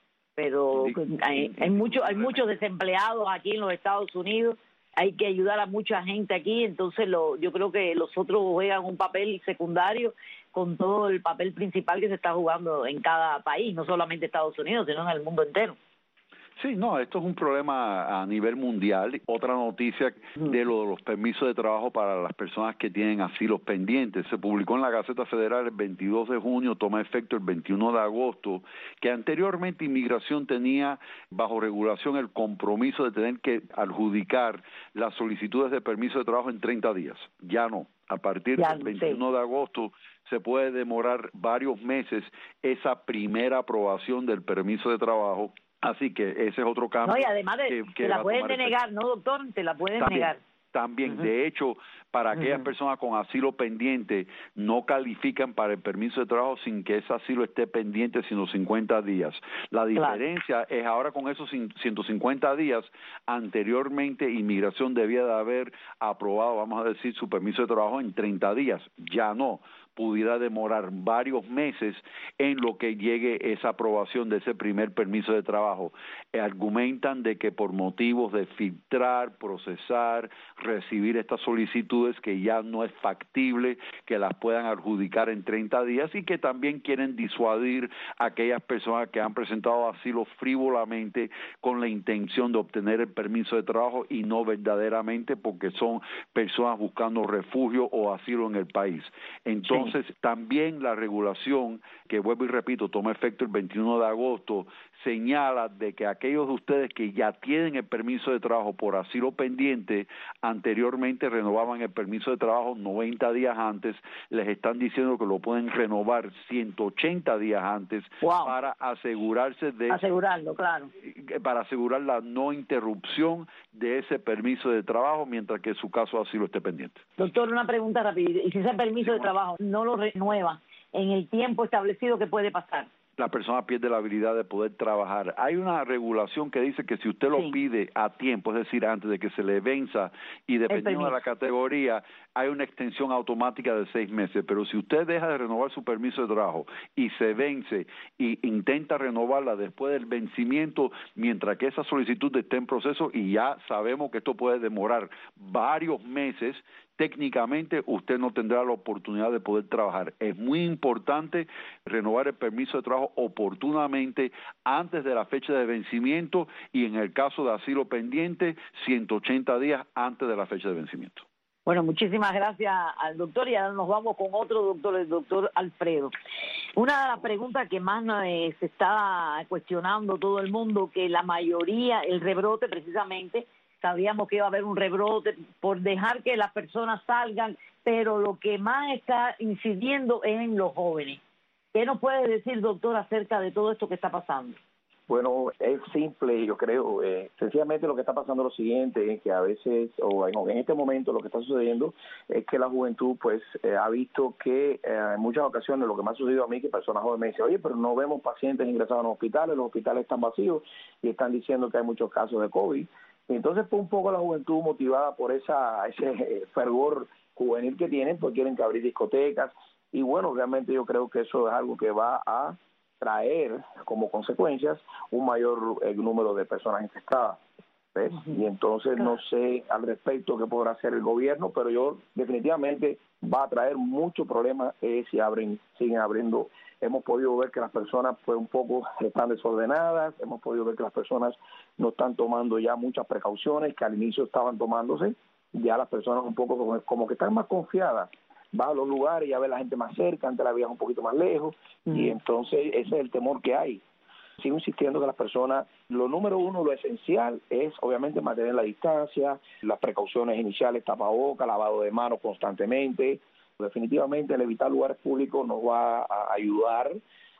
Pero hay, hay mucho, hay muchos desempleados aquí en los Estados Unidos, hay que ayudar a mucha gente aquí, entonces lo, yo creo que los otros juegan un papel secundario con todo el papel principal que se está jugando en cada país, no solamente Estados Unidos, sino en el mundo entero. Sí, no, esto es un problema a nivel mundial. Otra noticia de lo de los permisos de trabajo para las personas que tienen asilos pendientes. Se publicó en la Gaceta Federal el veintidós de junio, toma efecto el veintiuno de agosto, que anteriormente Inmigración tenía bajo regulación el compromiso de tener que adjudicar las solicitudes de permiso de trabajo en treinta días. Ya no. A partir ya, del veintiuno sí. de agosto se puede demorar varios meses esa primera aprobación del permiso de trabajo. Así que ese es otro cambio. No, y además de, que, que te la pueden denegar, ¿no, doctor? Te la pueden también, negar. También, uh-huh. de hecho, para aquellas uh-huh. personas con asilo pendiente, no califican para el permiso de trabajo sin que ese asilo esté pendiente sino cincuenta días. La diferencia claro. es ahora con esos ciento cincuenta días, anteriormente Inmigración debía de haber aprobado, vamos a decir, su permiso de trabajo en treinta días. Ya no. Pudiera demorar varios meses en lo que llegue esa aprobación de ese primer permiso de trabajo. Eh, argumentan de que por motivos de filtrar, procesar, recibir estas solicitudes que ya no es factible que las puedan adjudicar en treinta días y que también quieren disuadir a aquellas personas que han presentado asilo frívolamente con la intención de obtener el permiso de trabajo y no verdaderamente porque son personas buscando refugio o asilo en el país. Entonces, Entonces, también la regulación, que vuelvo y repito, toma efecto el veintiuno de agosto, señala de que aquellos de ustedes que ya tienen el permiso de trabajo por asilo pendiente, anteriormente renovaban el permiso de trabajo noventa días antes, les están diciendo que lo pueden renovar ciento ochenta días antes wow. para asegurarse de... Asegurarlo, claro. Para asegurar la no interrupción de ese permiso de trabajo mientras que su caso de asilo esté pendiente. Doctor, una pregunta rápida. ¿Y si ese permiso de trabajo no lo renueva en el tiempo establecido, qué puede pasar? La persona pierde la habilidad de poder trabajar. Hay una regulación que dice que si usted lo sí. pide a tiempo, es decir, antes de que se le venza y dependiendo de la categoría, hay una extensión automática de seis meses. Pero si usted deja de renovar su permiso de trabajo y se vence e intenta renovarla después del vencimiento, mientras que esa solicitud esté en proceso, y ya sabemos que esto puede demorar varios meses, técnicamente usted no tendrá la oportunidad de poder trabajar. Es muy importante renovar el permiso de trabajo oportunamente antes de la fecha de vencimiento y en el caso de asilo pendiente, ciento ochenta días antes de la fecha de vencimiento. Bueno, muchísimas gracias al doctor y ahora nos vamos con otro doctor, el doctor Alfredo. Una de las preguntas que más eh, se está cuestionando todo el mundo, que la mayoría, el rebrote precisamente, sabíamos que iba a haber un rebrote por dejar que las personas salgan, pero lo que más está incidiendo es en los jóvenes. ¿Qué nos puede decir, doctor, acerca de todo esto que está pasando? Bueno, es simple, yo creo. Eh, sencillamente lo que está pasando es lo siguiente, es que a veces, o en, en este momento lo que está sucediendo es que la juventud pues eh, ha visto que eh, en muchas ocasiones lo que me ha sucedido a mí, que personas jóvenes me dicen, oye, pero no vemos pacientes ingresados en los hospitales, los hospitales están vacíos y están diciendo que hay muchos casos de COVID. Entonces, pues un poco la juventud motivada por esa ese fervor juvenil que tienen, pues quieren que abrir discotecas. Y bueno, realmente yo creo que eso es algo que va a traer como consecuencias un mayor eh, número de personas infectadas. ¿Ves? Uh-huh. Y entonces no sé al respecto qué podrá hacer el gobierno, pero yo definitivamente va a traer mucho problema eh, si abren, siguen abriendo. Hemos podido ver que las personas pues un poco están desordenadas, hemos podido ver que las personas no están tomando ya muchas precauciones que al inicio estaban tomándose, ya las personas un poco como, como que están más confiadas, va a los lugares y ya ve la gente más cerca, antes la veías un poquito más lejos, uh-huh. y entonces ese es el temor que hay. Sigo insistiendo que las personas, lo número uno, lo esencial es obviamente mantener la distancia, las precauciones iniciales, tapabocas, lavado de manos constantemente. Definitivamente el evitar lugares públicos nos va a ayudar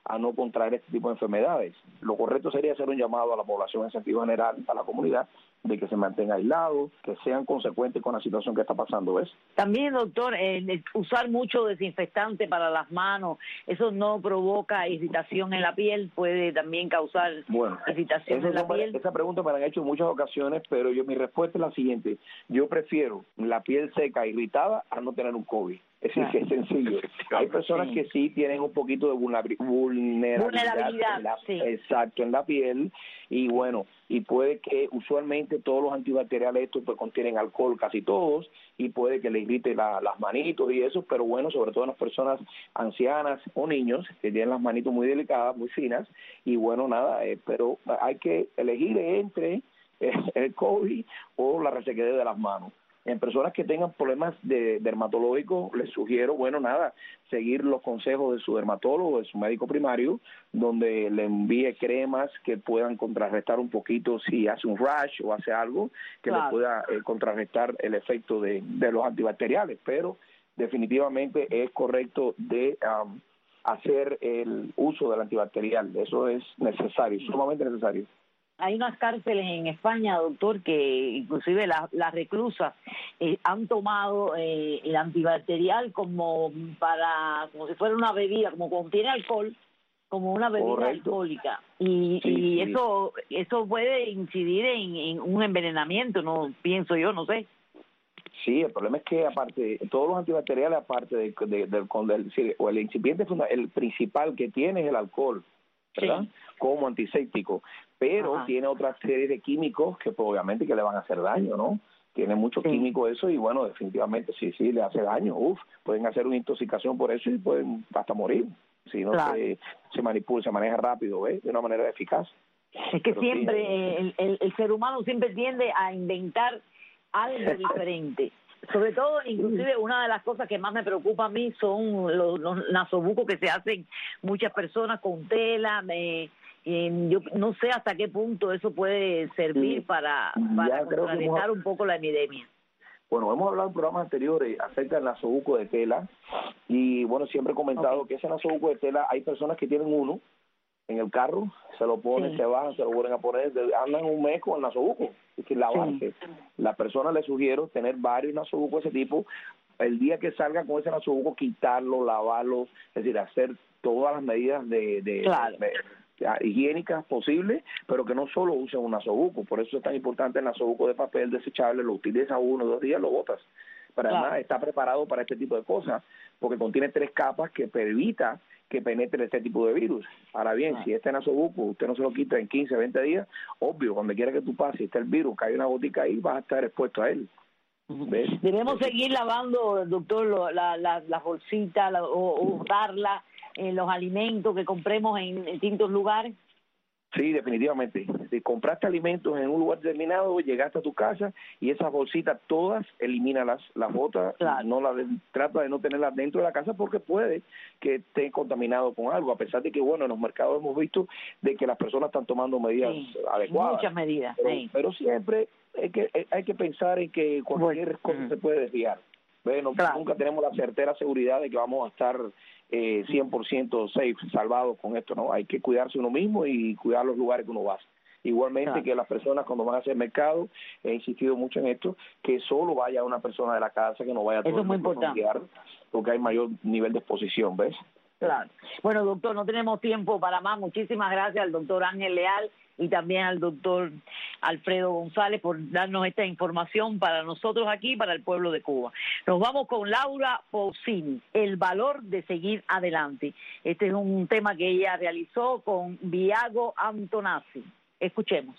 a no contraer este tipo de enfermedades. Lo correcto sería hacer un llamado a la población en sentido general, a la comunidad, de que se mantenga aislados, que sean consecuentes con la situación que está pasando. ¿Ves? También, doctor, eh, usar mucho desinfectante para las manos, eso no provoca irritación en la piel, puede también causar bueno, irritación en la no, piel. Esa pregunta me la han hecho en muchas ocasiones, pero yo mi respuesta es la siguiente: yo prefiero la piel seca, irritada, a no tener un COVID. Es decir, que es sencillo. Hay personas sí. que sí tienen un poquito de vulnerabilidad, vulnerabilidad en la, sí. exacto, en la piel, y bueno, y puede que usualmente todos los antibacteriales estos pues contienen alcohol, casi todos, y puede que le irrite la, las manitos y eso, pero bueno, sobre todo en las personas ancianas o niños que tienen las manitos muy delicadas, muy finas, y bueno, nada, eh, pero hay que elegir entre eh, el COVID o la resequedad de las manos. En personas que tengan problemas de dermatológicos, les sugiero, bueno, nada, seguir los consejos de su dermatólogo, de su médico primario, donde le envíe cremas que puedan contrarrestar un poquito si hace un rash o hace algo que claro. le pueda eh, contrarrestar el efecto de, de los antibacteriales. Pero definitivamente es correcto de um, hacer el uso del antibacterial. Eso es necesario, sumamente necesario. Hay unas cárceles en España, doctor, que inclusive las, las reclusas eh, han tomado eh, el antibacterial como para, como si fuera una bebida, como contiene alcohol, como una bebida Correcto. alcohólica. Y, sí, y sí. eso eso puede incidir en, en un envenenamiento, no pienso yo, no sé. Sí, el problema es que aparte, todos los antibacteriales, aparte de, de, del, del, o el incipiente, el principal que tiene es el alcohol, ¿verdad? Sí. Como antiséptico, pero Ajá. tiene otra serie de químicos que pues, obviamente que le van a hacer daño, ¿no? Tiene mucho sí. químico eso y bueno, definitivamente sí, sí, le hace daño. Uf, pueden hacer una intoxicación por eso y pueden hasta morir si no claro. se, se manipula, se maneja rápido, ¿ves? De una manera eficaz. Es que pero siempre sí, el, el, el ser humano siempre tiende a inventar algo diferente. Sobre todo, inclusive, una de las cosas que más me preocupa a mí son los, los nasobucos que se hacen muchas personas con tela. Me, eh, yo no sé hasta qué punto eso puede servir sí. para, para contrarrestar hemos... un poco la epidemia. Bueno, hemos hablado en programas anteriores acerca del nasobuco de tela y, bueno, siempre he comentado okay. que ese nasobuco de tela, hay personas que tienen uno en el carro, se lo ponen, sí. se bajan, se lo vuelven a poner, andan un mes con el nasobuco, es que lavarse. Sí. La persona le sugiero tener varios nasobucos de ese tipo, el día que salga con ese nasobuco, quitarlo, lavarlo, es decir, hacer todas las medidas de, de, claro. de, de higiénicas posibles, pero que no solo usen un nasobuco, por eso es tan importante el nasobuco de papel desechable, lo utilizas uno o dos días, lo botas, pero claro. además está preparado para este tipo de cosas, porque contiene tres capas que evita que penetre este tipo de virus. Ahora bien, ah. si este nasobuco usted no se lo quita en quince, veinte días, obvio, donde quiera que tú pases, está el virus, cae una gotica ahí, vas a estar expuesto a él. ¿Ves? Debemos seguir lavando, doctor, las la, la bolsitas la, o, o darla en los alimentos que compremos en, en distintos lugares. Sí, definitivamente. Si compraste alimentos en un lugar determinado, llegaste a tu casa y esas bolsitas todas, elimínalas, las botas, claro. no las trata de no tenerlas dentro de la casa porque puede que esté contaminado con algo, a pesar de que, bueno, en los mercados hemos visto de que las personas están tomando medidas sí, adecuadas. Muchas medidas. Pero, sí. pero siempre hay que hay que pensar en que cualquier bueno. cosa uh-huh. se puede desviar. Bueno, claro. nunca tenemos la certera seguridad de que vamos a estar eh, cien por ciento safe, salvados con esto, ¿no? Hay que cuidarse uno mismo y cuidar los lugares que uno va. Igualmente claro. que las personas cuando van a hacer mercado, he insistido mucho en esto, que solo vaya una persona de la casa, que no vaya todo Eso es muy importante. Familiar, porque hay mayor nivel de exposición, ¿ves? Claro. Bueno, doctor, no tenemos tiempo para más. Muchísimas gracias al doctor Ángel Leal y también al doctor Alfredo González por darnos esta información para nosotros aquí, para el pueblo de Cuba. Nos vamos con Laura Pausini, el valor de seguir adelante. Este es un tema que ella realizó con Viago Antonazzi. Escuchemos.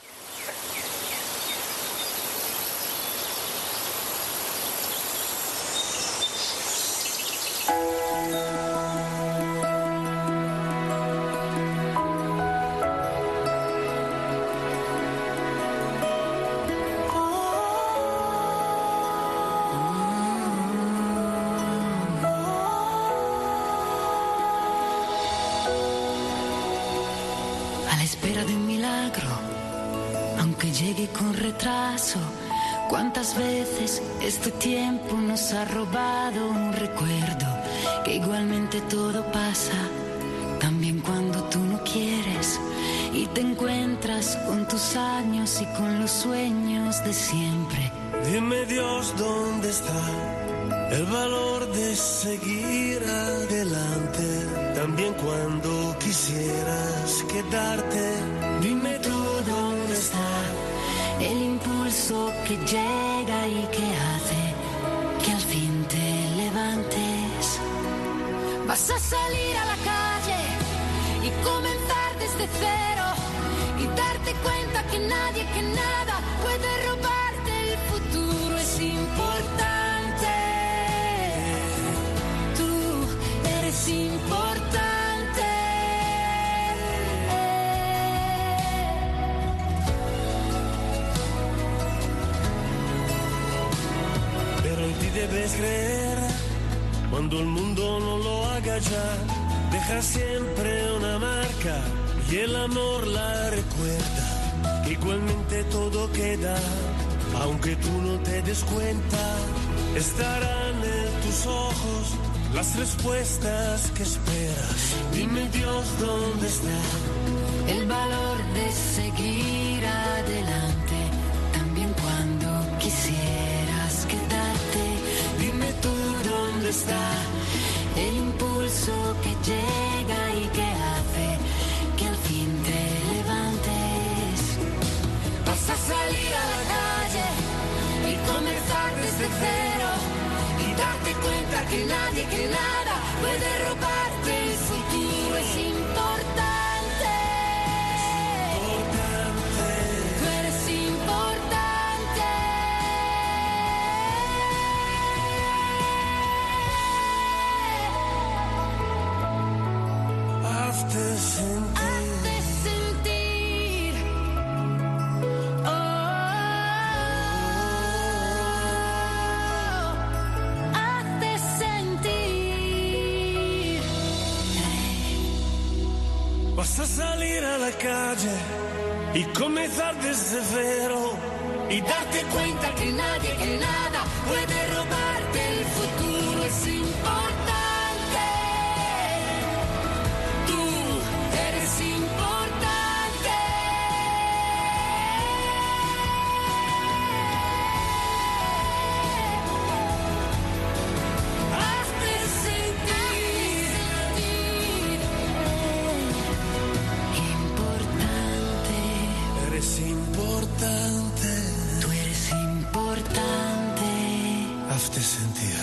Espera de un milagro, aunque llegue con retraso. ¿Cuántas veces este tiempo nos ha robado un recuerdo? Que igualmente todo pasa, también cuando tú no quieres y te encuentras con tus años y con los sueños de siempre. Dime Dios, ¿dónde está el valor de seguir adelante? También cuando quisieras quedarte. Dime tú dónde está el impulso que llega y que hace que al fin te levantes. Vas a salir a la calle y comenzar desde cero y darte cuenta que nadie, que nada puede robarte el futuro. Es importante, tú eres importante. Pero en ti debes creer cuando el mundo no lo haga ya. Deja siempre una marca y el amor la recuerda. Que igualmente todo queda, aunque tú no te des cuenta. Estarán en tus ojos las respuestas que esperas. Dime Dios, ¿dónde está el valor de seguir adelante? También cuando quisieras quedarte. Dime tú, ¿dónde está el impulso que llega y que hace que al fin te levantes? Vas a salir a la calle y comenzar desde cero y darte cuenta que nadie, que nada puede robarte el futuro. Es importante, importante. Tú eres importante. Hazte sentir, hazte sentir, oh, hazte sentir. Vas a salir a la calle y comenzar desde cero y darte cuenta que nadie, que nada puede robarte el futuro. Es importante. Hazte sentir.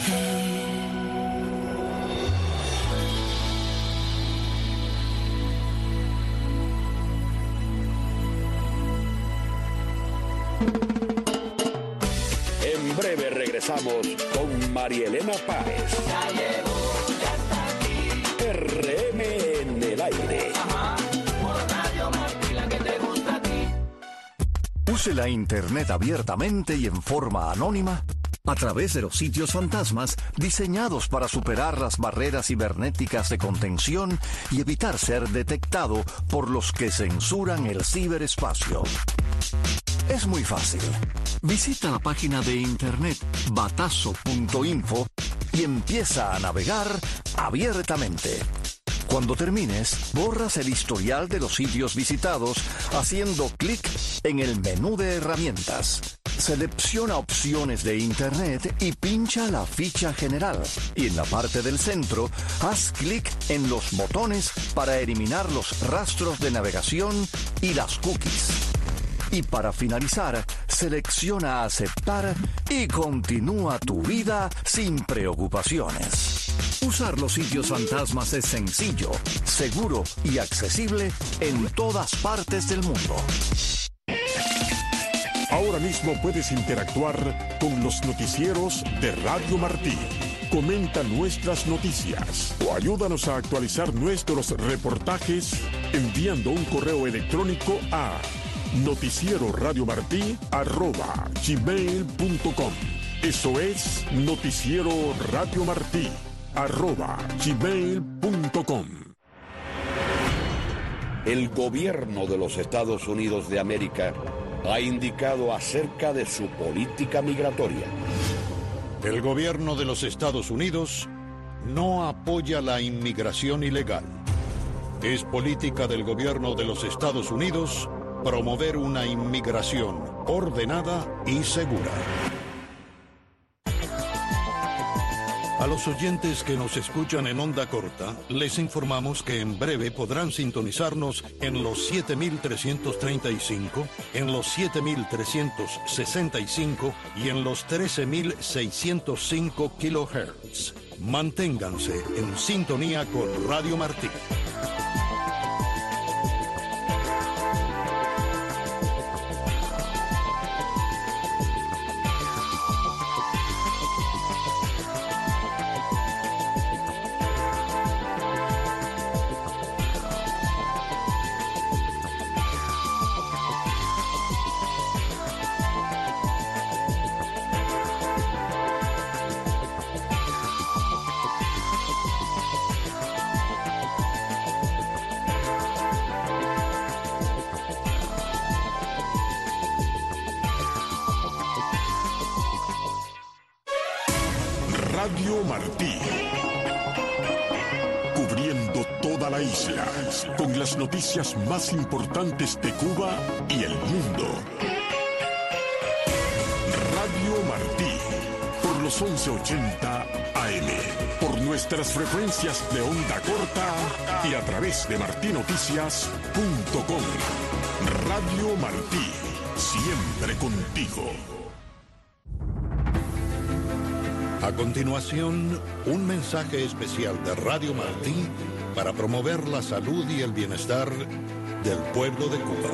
En breve regresamos con Marielena Páez. Ya llegó, ya está aquí. R M en el aire. Ajá, por Radio Martí, la que te gusta a ti. Use la internet abiertamente y en forma anónima a través de los sitios fantasmas diseñados para superar las barreras cibernéticas de contención y evitar ser detectado por los que censuran el ciberespacio. Es muy fácil. Visita la página de internet batazo punto info y empieza a navegar abiertamente. Cuando termines, borras el historial de los sitios visitados haciendo clic en el menú de herramientas. Selecciona opciones de Internet y pincha la ficha general. Y en la parte del centro, haz clic en los botones para eliminar los rastros de navegación y las cookies. Y para finalizar, selecciona aceptar y continúa tu vida sin preocupaciones. Usar los sitios fantasmas es sencillo, seguro y accesible en todas partes del mundo. Ahora mismo puedes interactuar con los noticieros de Radio Martí. Comenta nuestras noticias o ayúdanos a actualizar nuestros reportajes enviando un correo electrónico a noticiero radio martí arroba gmail punto com. Eso es noticiero radio martí arroba gmail punto com. El gobierno de los Estados Unidos de América ha indicado acerca de su política migratoria. El gobierno de los Estados Unidos no apoya la inmigración ilegal. Es política del gobierno de los Estados Unidos promover una inmigración ordenada y segura. A los oyentes que nos escuchan en onda corta, les informamos que en breve podrán sintonizarnos en los siete mil trescientos treinta y cinco, en los siete mil trescientos sesenta y cinco y en los trece mil seiscientos cinco kilohertz. Manténganse en sintonía con Radio Martí. Radio Martí, cubriendo toda la isla, con las noticias más importantes de Cuba y el mundo. Radio Martí, por los once ochenta A M, por nuestras frecuencias de onda corta y a través de martinoticias punto com. Radio Martí, siempre contigo. A continuación, un mensaje especial de Radio Martí para promover la salud y el bienestar del pueblo de Cuba.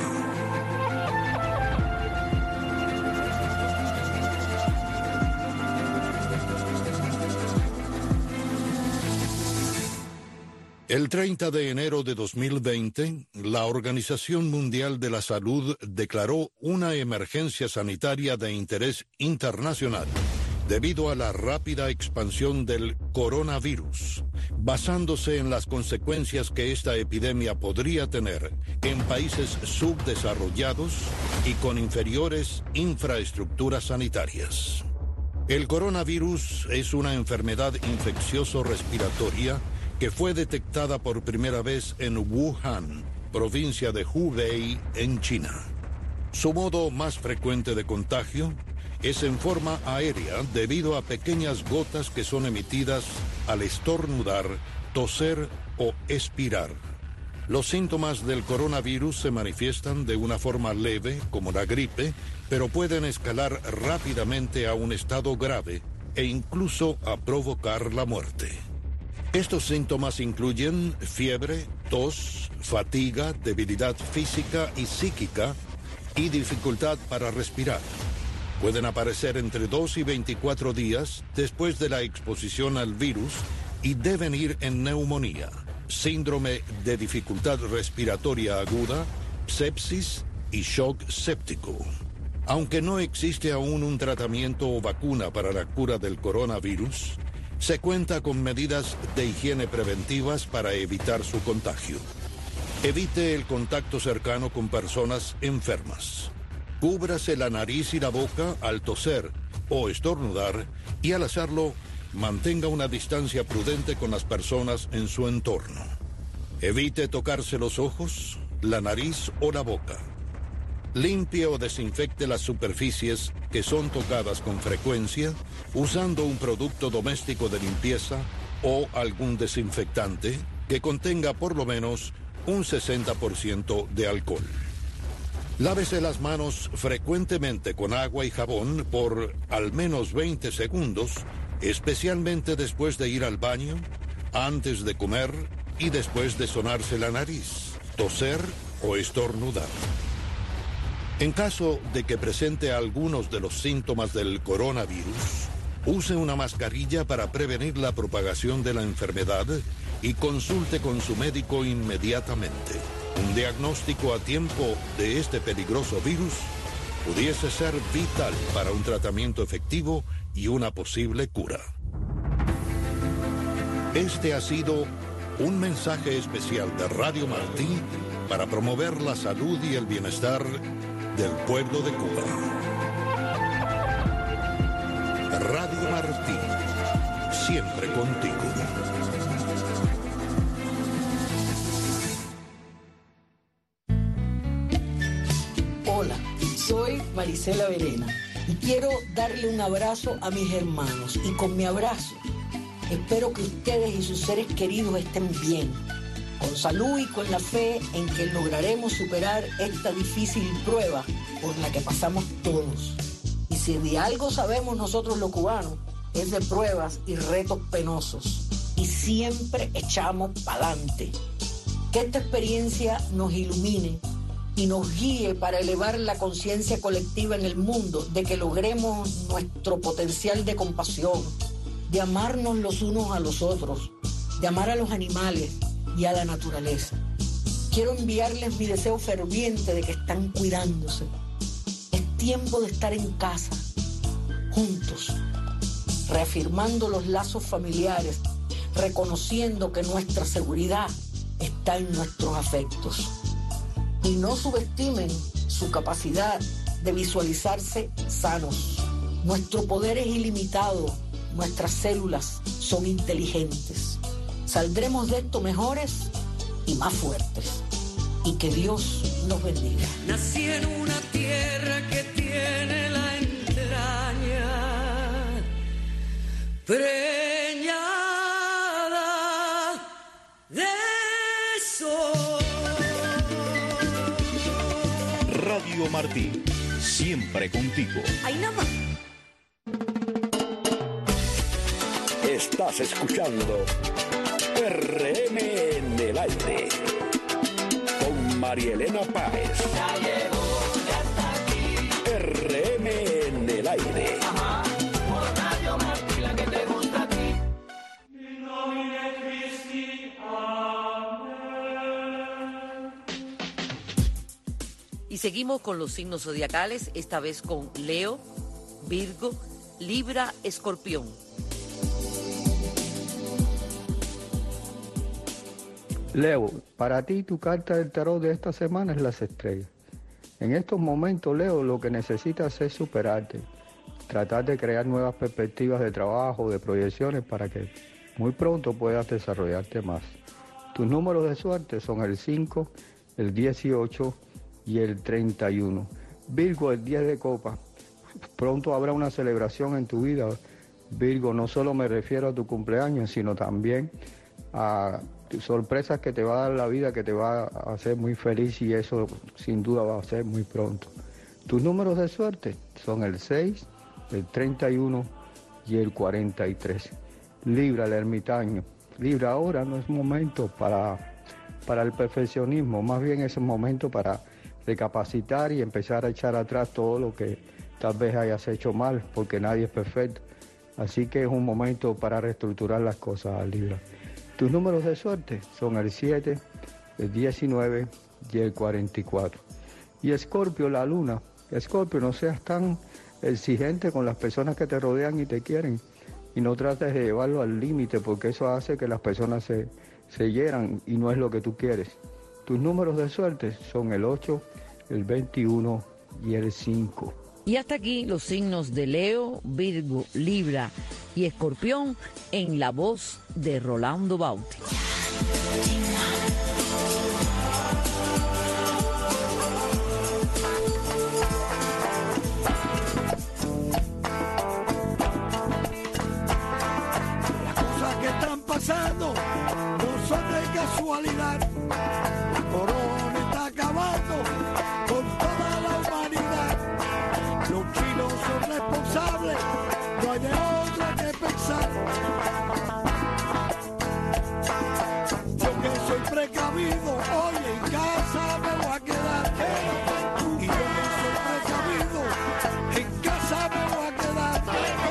El treinta de enero de dos mil veinte, la Organización Mundial de la Salud declaró una emergencia sanitaria de interés internacional debido a la rápida expansión del coronavirus, basándose en las consecuencias que esta epidemia podría tener en países subdesarrollados y con inferiores infraestructuras sanitarias. El coronavirus es una enfermedad infeccioso-respiratoria que fue detectada por primera vez en Wuhan, provincia de Hubei, en China. Su modo más frecuente de contagio es en forma aérea debido a pequeñas gotas que son emitidas al estornudar, toser o expirar. Los síntomas del coronavirus se manifiestan de una forma leve, como la gripe, pero pueden escalar rápidamente a un estado grave e incluso a provocar la muerte. Estos síntomas incluyen fiebre, tos, fatiga, debilidad física y psíquica y dificultad para respirar. Pueden aparecer entre dos y veinticuatro días después de la exposición al virus y deben ir en neumonía, síndrome de dificultad respiratoria aguda, sepsis y shock séptico. Aunque no existe aún un tratamiento o vacuna para la cura del coronavirus, se cuenta con medidas de higiene preventivas para evitar su contagio. Evite el contacto cercano con personas enfermas. Cúbrase la nariz y la boca al toser o estornudar y al hacerlo, mantenga una distancia prudente con las personas en su entorno. Evite tocarse los ojos, la nariz o la boca. Limpie o desinfecte las superficies que son tocadas con frecuencia usando un producto doméstico de limpieza o algún desinfectante que contenga por lo menos un sesenta por ciento de alcohol. Lávese las manos frecuentemente con agua y jabón por al menos veinte segundos, especialmente después de ir al baño, antes de comer y después de sonarse la nariz, toser o estornudar. En caso de que presente algunos de los síntomas del coronavirus, use una mascarilla para prevenir la propagación de la enfermedad y consulte con su médico inmediatamente. Un diagnóstico a tiempo de este peligroso virus pudiese ser vital para un tratamiento efectivo y una posible cura. Este ha sido un mensaje especial de Radio Martí para promover la salud y el bienestar del pueblo de Cuba. Radio Martí, siempre contigo. Marisela Verena y quiero darle un abrazo a mis hermanos y con mi abrazo espero que ustedes y sus seres queridos estén bien, con salud y con la fe en que lograremos superar esta difícil prueba por la que pasamos todos. Y si de algo sabemos nosotros los cubanos, es de pruebas y retos penosos. Y siempre echamos pa'lante. Que esta experiencia nos ilumine y nos guíe para elevar la conciencia colectiva en el mundo de que logremos nuestro potencial de compasión, de amarnos los unos a los otros, de amar a los animales y a la naturaleza. Quiero enviarles mi deseo ferviente de que están cuidándose. Es tiempo de estar en casa, juntos, reafirmando los lazos familiares, reconociendo que nuestra seguridad está en nuestros afectos. Y no subestimen su capacidad de visualizarse sanos. Nuestro poder es ilimitado, nuestras células son inteligentes. Saldremos de esto mejores y más fuertes. Y que Dios nos bendiga. Nací en una tierra que tiene la entraña preñada de sol. Radio Martí, siempre contigo. Ahí nada más. Estás escuchando R M en el aire con Marielena Páez. Ya llegó, ya está aquí. R M en el aire. Ajá, por Radio Martí, la que te gusta a ti. Y seguimos con los signos zodiacales, esta vez con Leo, Virgo, Libra, Escorpión. Leo, para ti tu carta del tarot de esta semana es las estrellas. En estos momentos, Leo, lo que necesitas es superarte, tratar de crear nuevas perspectivas de trabajo, de proyecciones para que muy pronto puedas desarrollarte más. Tus números de suerte son el cinco, el dieciocho y el treinta y uno. Virgo, el diez de copa. Pronto habrá una celebración en tu vida, Virgo. No solo me refiero a tu cumpleaños, sino también a sorpresas que te va a dar la vida, que te va a hacer muy feliz, y eso sin duda va a ser muy pronto. Tus números de suerte son el seis, el treinta y uno y el cuarenta y tres. Libra, el ermitaño. Libra, ahora no es momento para, para el perfeccionismo, más bien es un momento para recapacitar y empezar a echar atrás todo lo que tal vez hayas hecho mal, porque nadie es perfecto. Así que es un momento para reestructurar las cosas, Libra. Tus números de suerte son el siete, el diecinueve y el cuarenta y cuatro. Y Escorpio, la luna. Escorpio, no seas tan exigente con las personas que te rodean y te quieren. Y no trates de llevarlo al límite, porque eso hace que las personas se, se hieran y no es lo que tú quieres. Tus números de suerte son el ocho, el veintiuno y el cinco. Y hasta aquí los signos de Leo, Virgo, Libra y Escorpión en la voz de Rolando Bauti. Las cosas que están pasando no son de casualidad. La corona está acabando con toda la humanidad. Los chinos son responsables, no hay de otra que pensar. Yo que soy precavido, hoy en casa me voy a quedar. Y yo que soy precavido, en casa me voy a quedar.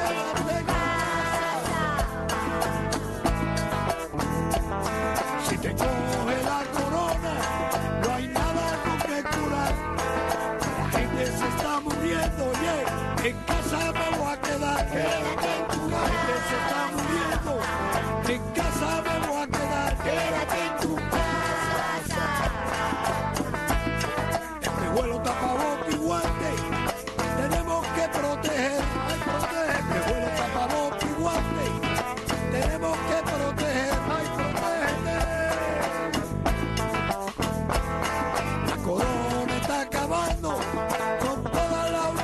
Si te coge la corona, no hay nada con que curar. La gente se está muriendo, oye, en casa me voy a quedar. La gente se está muriendo, en casa me voy a quedar. Quédate en tu casa. Espejuelo, tapabocas y guante, tenemos que proteger. Ay, proteger. Espejuelo, tapabocas y guante, tenemos que proteger. Ay, protégete. La corona está acabando con toda la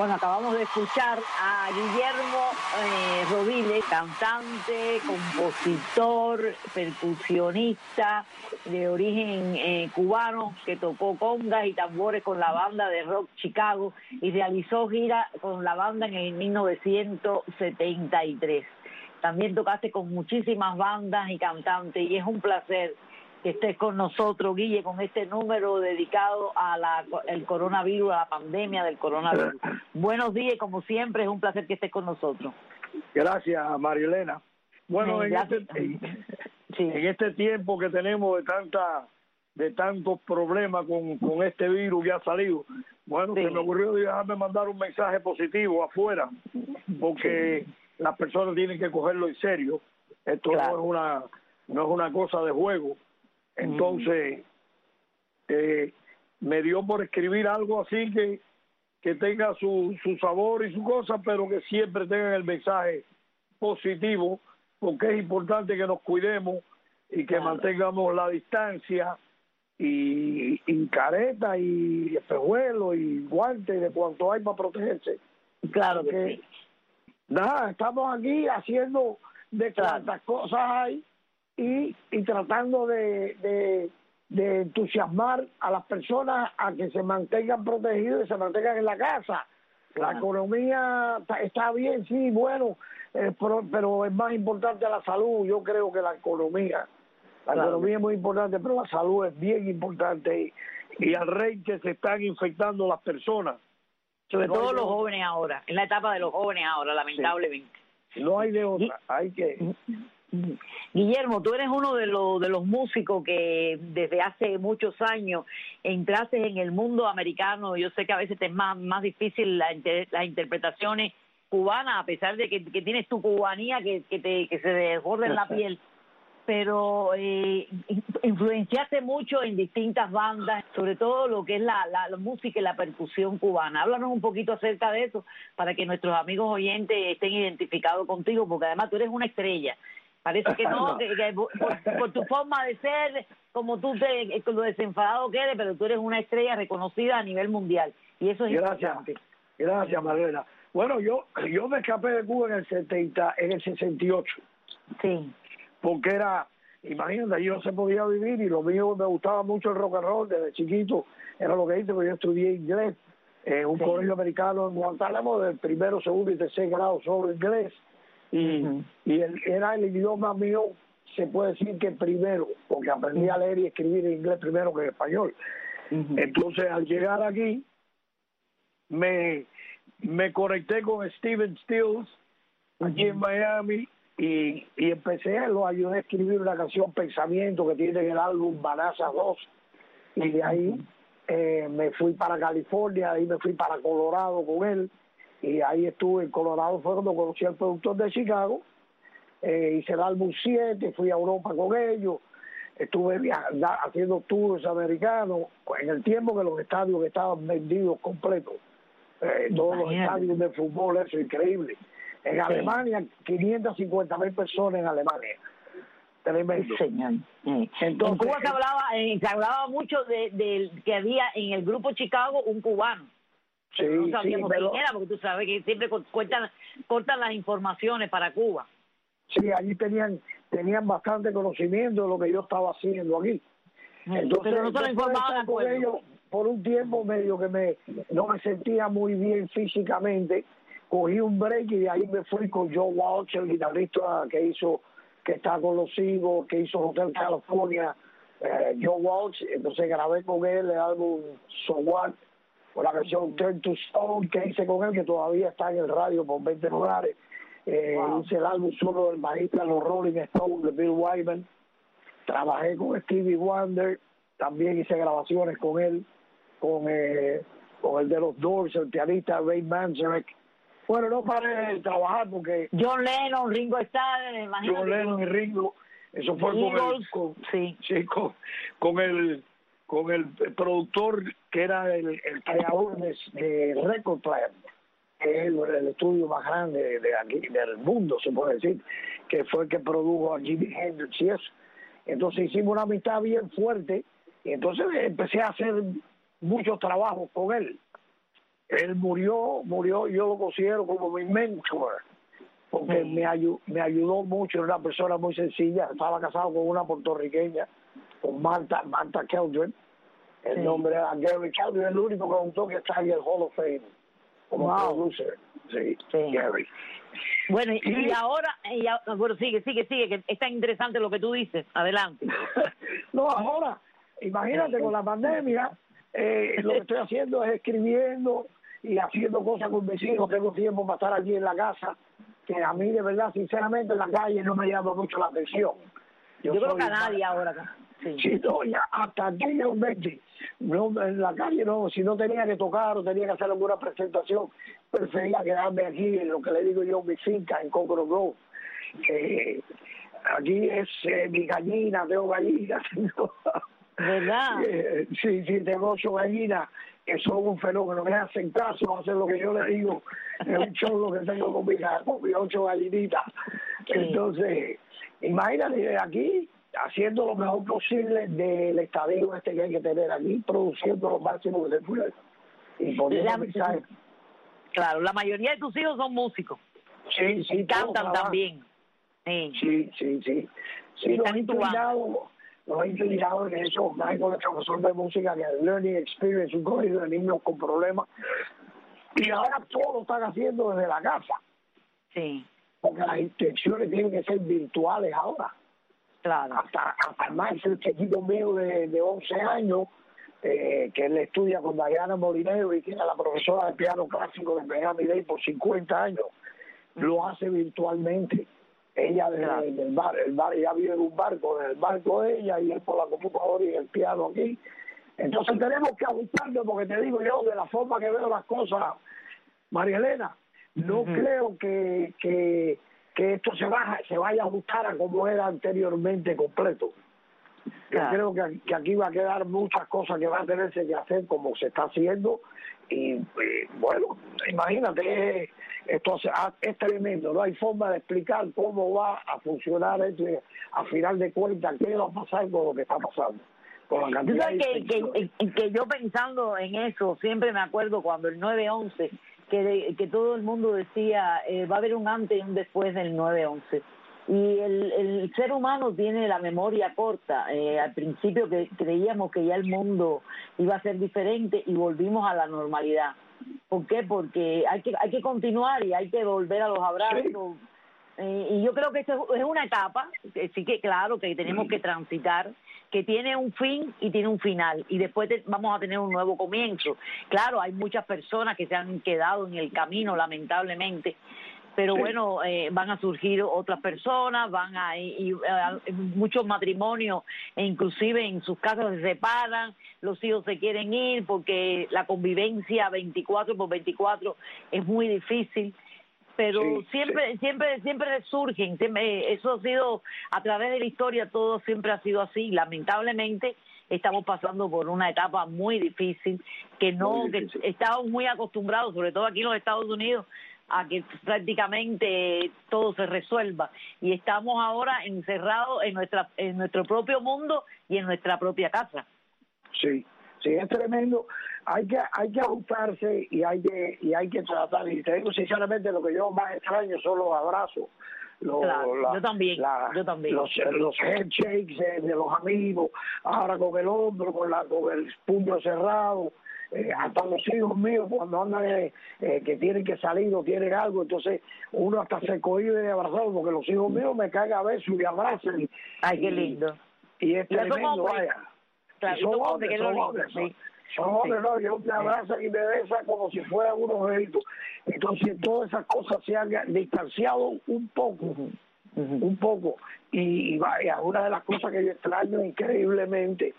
Bueno, acabamos de escuchar a Guillermo eh, Rodiles, cantante, compositor, percusionista de origen eh, cubano, que tocó congas y tambores con la banda de rock Chicago y realizó gira con la banda en el mil novecientos setenta y tres. También tocaste con muchísimas bandas y cantantes y es un placer que estés con nosotros, Guille, con este número dedicado a la el coronavirus, a la pandemia del coronavirus. Buenos días, como siempre, es un placer que estés con nosotros. Gracias, Marielena. Bueno, Sí, en, gracias. este, en, en este tiempo que tenemos de tanta de tantos problemas con, con este virus que ha salido, bueno, Sí. se me ocurrió dejarme mandar un mensaje positivo afuera, porque las personas tienen que cogerlo en serio. Esto Claro. no es una no es una cosa de juego. Entonces, eh, me dio por escribir algo así que, que tenga su, su sabor y su cosa, pero que siempre tengan el mensaje positivo, porque es importante que nos cuidemos y que mantengamos la distancia y, y careta y espejuelos y guantes de cuanto hay para protegerse. Claro que Porque, sí. Nada, estamos aquí haciendo de cuantas cosas hay y, y tratando de, de, de entusiasmar a las personas a que se mantengan protegidos y se mantengan en la casa. La Claro. economía está, está bien, sí, bueno, eh, pero, pero es más importante la salud, yo creo que la economía. La Claro. economía es muy importante, pero la salud es bien importante y, y al rey que se están infectando las personas. Sobre No todo hay de los otra. jóvenes ahora, en la etapa de los jóvenes ahora, lamentablemente. No hay de otra, hay que... Guillermo, tú eres uno de los de los músicos que desde hace muchos años entraste en el mundo americano. Yo sé que a veces te es más, más difícil la, inter- las interpretaciones cubanas, a pesar de que, que tienes tu cubanía que, que, te, que se desborda en la piel. Pero eh, influenciaste mucho en distintas bandas, sobre todo lo que es la, la, la música y la percusión cubana. Háblanos un poquito acerca de eso para que nuestros amigos oyentes estén identificados contigo, porque además tú eres una estrella. Parece que no, que, que por, por tu forma de ser, como tú te, con lo desenfadado que eres, pero tú eres una estrella reconocida a nivel mundial. Y eso es Gracias, importante. gracias, Marlena. Bueno, yo yo me escapé de Cuba en el setenta, en el sesenta y ocho. Sí. Porque era, imagínate, yo no se podía vivir y lo mío me gustaba mucho el rock and roll desde chiquito. Era lo que hice, porque yo estudié inglés en un Sí. colegio americano en Guantánamo, del primero, segundo y tercer grado solo inglés. Y, Ujú. y el, era el idioma mío, se puede decir que primero, porque aprendí a leer y escribir en inglés primero que en español. Ujú. Entonces, al llegar aquí, me, me conecté con Steven Stills aquí en Miami y, y empecé, lo ayudé a escribir una canción, Pensamiento, que tiene en el álbum Banasa dos, y de ahí eh, me fui para California, de ahí me fui para Colorado con él, y ahí estuve en Colorado, fue cuando conocí al productor de Chicago, eh, hice el álbum siete, fui a Europa con ellos, estuve viajando, haciendo tours americanos, en el tiempo que los estadios estaban vendidos completos, eh, todos los Imagínate. estadios de fútbol, eso es increíble. En Sí. Alemania, quinientas cincuenta mil personas en Alemania. Tremendo. Señor. Eh, Entonces, en Cuba se hablaba, eh, se hablaba mucho de, de que había en el grupo Chicago un cubano. Sí, no sí, sabíamos pero- quién era, porque tú sabes que siempre co- cortan, cortan las informaciones para Cuba. Sí, allí tenían tenían bastante conocimiento de lo que yo estaba haciendo aquí. Entonces, pero no se lo después de informaban estar al con pueblo. ellos por un tiempo medio que me no me sentía muy bien físicamente, cogí un break y de ahí me fui con Joe Walsh, el guitarrista que hizo, que está con los Eagles, que hizo Hotel California, eh, Joe Walsh. Entonces grabé con él el álbum So What, con la canción Turn to Stone que hice con él, que todavía está en el radio por veinte dólares. Eh, Wow. Hice el álbum solo del bajista Los Rolling Stones de Bill Wyman. Trabajé con Stevie Wonder, también hice grabaciones con él, con, eh, con el de los Doors, el pianista Ray Manzarek. Bueno, no paré de trabajar porque John Lennon, Ringo Starr, imagínate. John Lennon y Ringo, eso fue con el, Eagles, con, sí. sí, con, con el con el productor que era el, el creador de, de Record Plant, que es el, el estudio más grande de, de aquí, del mundo, se puede decir, que fue el que produjo a Jimi Hendrix y eso. Entonces hicimos una amistad bien fuerte y entonces empecé a hacer muchos trabajos con él. él murió, murió, yo lo considero como mi mentor, porque Mm. me, ayu- me ayudó mucho, era una persona muy sencilla, estaba casado con una puertorriqueña, con Marta, Marta Keldrin, el Sí. nombre era Gary Keldrin, el único que contó que está en el Hall of Fame, como Wow. producer, sí, Sí. Gary. Bueno, y, Y- y ahora, y a- bueno, sigue, sigue, sigue, que está interesante lo que tú dices. Adelante. No, ahora, imagínate con la pandemia, eh, lo que estoy haciendo es escribiendo y haciendo cosas con mis hijos, tengo tiempo para estar aquí en la casa, que a mí de verdad, sinceramente, en la calle no me llama mucho la atención. Yo, creo soy que a un- nadie ahora. Sí. Sí, no, ya hasta anteriormente, no, en la calle no, si no tenía que tocar o tenía que hacer alguna presentación, prefería quedarme aquí en lo que le digo yo, mi finca en Coconut Grove. Eh, aquí es eh, mi gallina, tengo gallinas. tengo- ¿Verdad? Eh, sí, sí, tengo ocho gallinas que son un fenómeno, me hacen caso, hacen lo que yo les digo, es un show lo que tengo con mis, con mis ocho gallinitas. Entonces, imagínate, aquí haciendo lo mejor posible del estadio este que hay que tener aquí, produciendo lo máximo que se puede y poniendo La- mensajes. Claro, la mayoría de tus hijos son músicos. Sí, sí, todos Cantan trabajan. también. Sí, Sí, sí, sí. Sí, nos Están he en tu banda. inclinado, nos he inclinado en eso. Michael, el profesor de música, que el Learning Experience, un colegio de niños con problemas. Y ahora todo lo están haciendo desde la casa. Sí. Porque las instrucciones tienen que ser virtuales ahora. Claro. Hasta, hasta Max, el chiquito mío de, de once años, eh, que él estudia con Diana Molinero y que era la profesora de piano clásico de Miami Dade por cincuenta años, lo hace virtualmente. Ella desde Claro. el bar, el bar, ella vive en un barco, en el barco de ella, y él por la computadora y el piano aquí. Entonces tenemos que ajustarnos, porque te digo yo, de la forma que veo las cosas, María Elena, no Ujú. creo que, que, que esto se, baja, se vaya a ajustar a como era anteriormente completo. Yo Claro. creo que, que aquí va a quedar muchas cosas que va a tenerse que hacer como se está haciendo y, y, bueno, imagínate, esto se- ah, es tremendo, no hay forma de explicar cómo va a funcionar esto y a final de cuentas qué va a pasar con lo que está pasando. Con la Tú cantidad sabes de que, que, infecciones. que- que yo pensando en eso, siempre me acuerdo cuando el nueve once, que, de- que todo el mundo decía, eh, va a haber un antes y un después del nueve once. Y el, el ser humano tiene la memoria corta. Eh, al principio que creíamos que ya el mundo iba a ser diferente y volvimos a la normalidad. ¿Por qué? Porque hay que hay que continuar y hay que volver a los abrazos. Eh, y yo creo que esto es es una etapa, que sí que claro, que tenemos que transitar, que tiene un fin y tiene un final, y después te- vamos a tener un nuevo comienzo. Claro, hay muchas personas que se han quedado en el camino, lamentablemente, pero Sí. bueno, eh, van a surgir otras personas, van a y, y, eh, muchos matrimonios, e inclusive en sus casas se separan, los hijos se quieren ir porque la convivencia veinticuatro por veinticuatro es muy difícil. Pero Sí, siempre, siempre, siempre resurgen. Siempre, eso ha sido a través de la historia, todo siempre ha sido así. Lamentablemente estamos pasando por una etapa muy difícil, que no, Muy que difícil. estamos muy acostumbrados, sobre todo aquí en los Estados Unidos, a que prácticamente todo se resuelva, y estamos ahora encerrados en nuestra, en nuestro propio mundo y en nuestra propia casa. Sí, sí, es tremendo. Hay que hay que ajustarse y hay que y hay que tratar. Y te digo sinceramente, lo que yo más extraño son los abrazos. Los, Claro, la- yo también, la- yo también. Los, los handshakes de, de los amigos, ahora con el hombro, con, la, con el puño cerrado. Eh, hasta los hijos míos cuando andan eh, eh, que tienen que salir o tienen algo, entonces uno hasta se cohíbe de abrazar, porque los hijos míos me caen a besos y me abrazan. Y, Ay, qué y- lindo. Y es Ya son tremendo, hombres. vaya. Claro, Y y son son hombres, hombres, que es lo son lindo, hombres, son- sí. son hombres, Sí. no, yo me abrazan y me besan como si fueran unos ojitos. Entonces todas esas cosas se han distanciado un poco, un poco. Y, y vaya, una de las cosas que yo extraño increíblemente.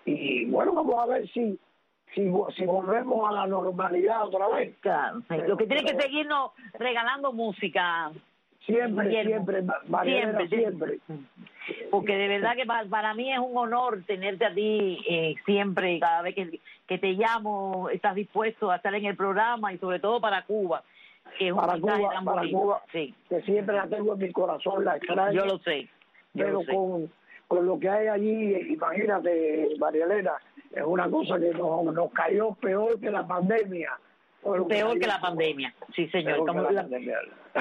Y bueno, vamos a ver si si, si volvemos a la normalidad otra vez. Claro, sí. Lo que tiene que seguirnos regalando música. Siempre, Guillermo. siempre, Marielena, Siempre, siempre. Porque de verdad que para, para mí es un honor tenerte a ti eh, siempre, cada vez que, que te llamo, estás dispuesto a estar en el programa, y sobre todo para Cuba, que es un Para mensaje Cuba, tan para bonito. Cuba, Sí. que siempre la tengo en mi corazón, la extraño. Yo lo sé, yo Pero lo sé. con, con lo que hay allí, imagínate, María Elena, es una cosa que nos, nos cayó peor que la pandemia. Bueno, peor que que la pandemia, sí señor. Como la la, pandemia.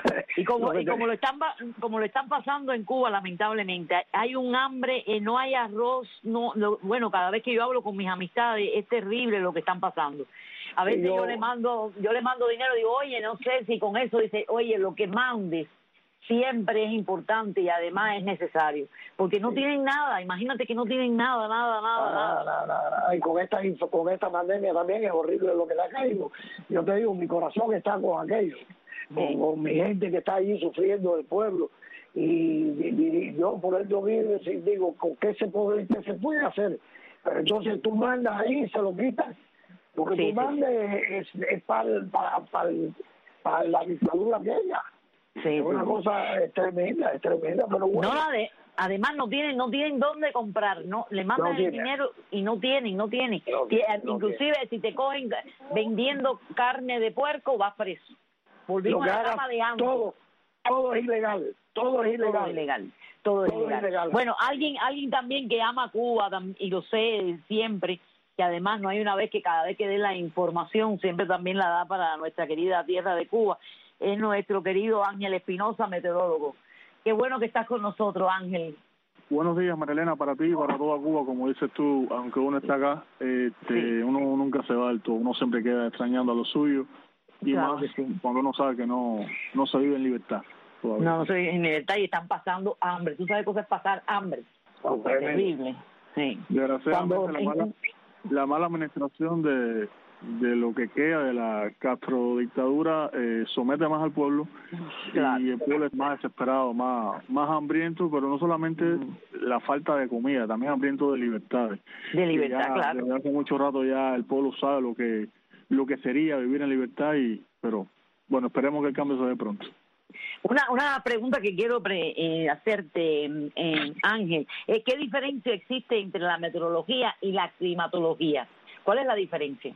y como Lo y que como te- lo están pa- como lo están pasando en Cuba, lamentablemente, hay un hambre, eh, no hay arroz, no, lo- bueno, cada vez que yo hablo con mis amistades es terrible lo que están pasando. A veces yo- yo le mando, yo le mando dinero, digo, oye, no sé si con eso, dice, oye, lo que mandes siempre es importante y además es necesario, porque no tienen nada, imagínate que no tienen nada, nada, nada, Nada, nada, nada, nada. Y con esta info- con esta pandemia también es horrible lo que le ha caído. Yo te digo, mi corazón está con aquello, con, con mi gente que está allí sufriendo del pueblo. Y, y- y yo por eso digo, ¿con qué se puede, qué se puede hacer? Pero entonces tú mandas ahí y se lo quitas. Lo que Sí, tú sí. mandes es, es para, para, para, para la dictadura aquella. Sí, Es una sí. cosa es tremenda, es tremenda, pero bueno. No, la de, además no tienen, no tienen dónde comprar, no, le mandan No el tienen. dinero y no tienen, no tienen. No Si- tienen, no inclusive si te cogen vendiendo carne de puerco, vas preso. Lo Volvimos que a la haga, cama de antes. todo, todo es ilegal, todo es ilegal. Todo es ilegal, todo es Todo es ilegal. ilegal. Bueno, alguien, alguien también que ama Cuba tam- y lo sé siempre, que además no hay una vez que cada vez que dé la información siempre también la da para nuestra querida tierra de Cuba, es nuestro querido Ángel Espinosa, meteorólogo. Qué bueno que estás con nosotros, Ángel. Buenos días, Marilena, para ti y para toda Cuba. Como dices tú, aunque uno está acá, este, uno nunca se va del todo, uno siempre queda extrañando a lo suyo, y Claro más que sí. cuando uno sabe que no no se vive en libertad todavía. No, no soy en libertad y están pasando hambre. ¿Tú sabes cómo es pasar hambre? Terrible. Sí. Desgraciadamente, Cuando- la mala, la mala administración de, de lo que queda de la castrodictadura eh, somete más al pueblo, Claro. y el pueblo es más desesperado, más más hambriento, pero no solamente la falta de comida, también hambriento de libertades. De Que libertad, ya, claro. Desde hace mucho rato ya el pueblo sabe lo que lo que sería vivir en libertad, y pero bueno, esperemos que el cambio se dé pronto. Una, una pregunta que quiero pre- eh, hacerte, eh, Ángel, eh, ¿qué diferencia existe entre la meteorología y la climatología? ¿Cuál es la diferencia?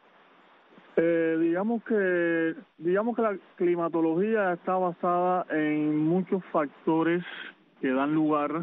Eh, digamos que digamos que la climatología está basada en muchos factores que dan lugar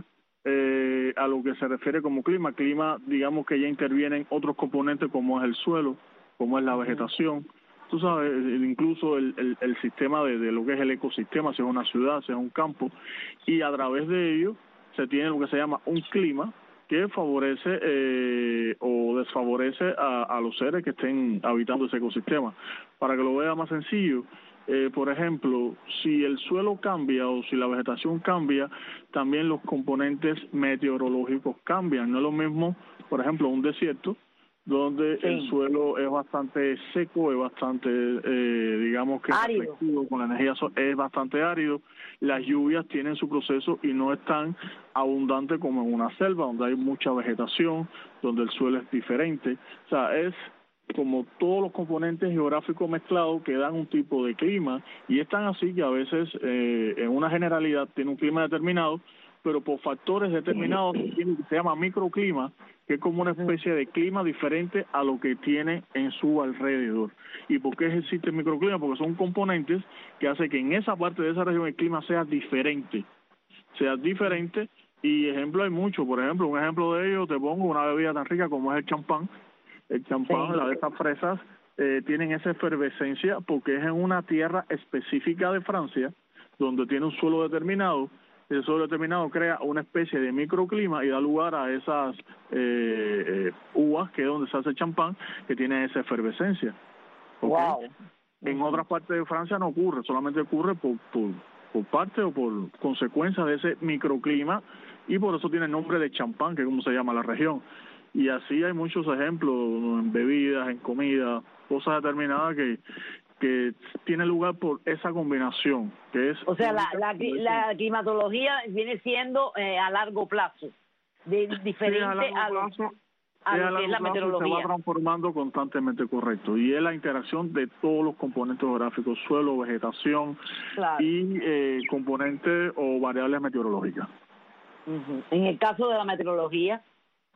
eh, a lo que se refiere como clima. Clima, digamos que ya intervienen otros componentes como es el suelo, como es la vegetación. Tú sabes, incluso el, el, el sistema de, de lo que es el ecosistema, si es una ciudad, si es un campo, y a través de ello se tiene lo que se llama un clima que favorece eh, o desfavorece a, a los seres que estén habitando ese ecosistema. Para que lo vea más sencillo, eh, por ejemplo, si el suelo cambia o si la vegetación cambia, también los componentes meteorológicos cambian. No es lo mismo, por ejemplo, un desierto, donde Sí. el suelo es bastante seco, es bastante, eh, digamos que Árido. reflexivo, con la energía so- es bastante árido, las lluvias tienen su proceso y no es tan abundante como en una selva, donde hay mucha vegetación, donde el suelo es diferente. O sea, es como todos los componentes geográficos mezclados que dan un tipo de clima, y es tan así que a veces eh, en una generalidad tiene un clima determinado, pero por factores determinados tiene lo que se llama microclima, que es como una especie de clima diferente a lo que tiene en su alrededor. ¿Y por qué existe el microclima? Porque son componentes que hacen que en esa parte de esa región el clima sea diferente, sea diferente, y ejemplo hay muchos. Por ejemplo, un ejemplo de ello te pongo una bebida tan rica como es el champán. El champán, Sí. la de estas fresas, eh, tienen esa efervescencia porque es en una tierra específica de Francia, donde tiene un suelo determinado. El suelo determinado crea una especie de microclima y da lugar a esas eh, eh, uvas, que es donde se hace el champán, que tiene esa efervescencia. ¿Ok? Wow. En otras partes de Francia no ocurre, solamente ocurre por, por, por parte o por consecuencia de ese microclima, y por eso tiene el nombre de champán, que es como se llama la región. Y así hay muchos ejemplos en bebidas, en comida, cosas determinadas que que tiene lugar por esa combinación, que es... O sea, la, la, la climatología viene siendo eh, a largo plazo, de, diferente Sí, a largo a, lo, plazo, a Sí, lo a que largo es la plazo se va meteorología. transformando constantemente, correcto, y es la interacción de todos los componentes geográficos, suelo, vegetación Claro. y eh, componentes o variables meteorológicas. Ujú. En el caso de la meteorología,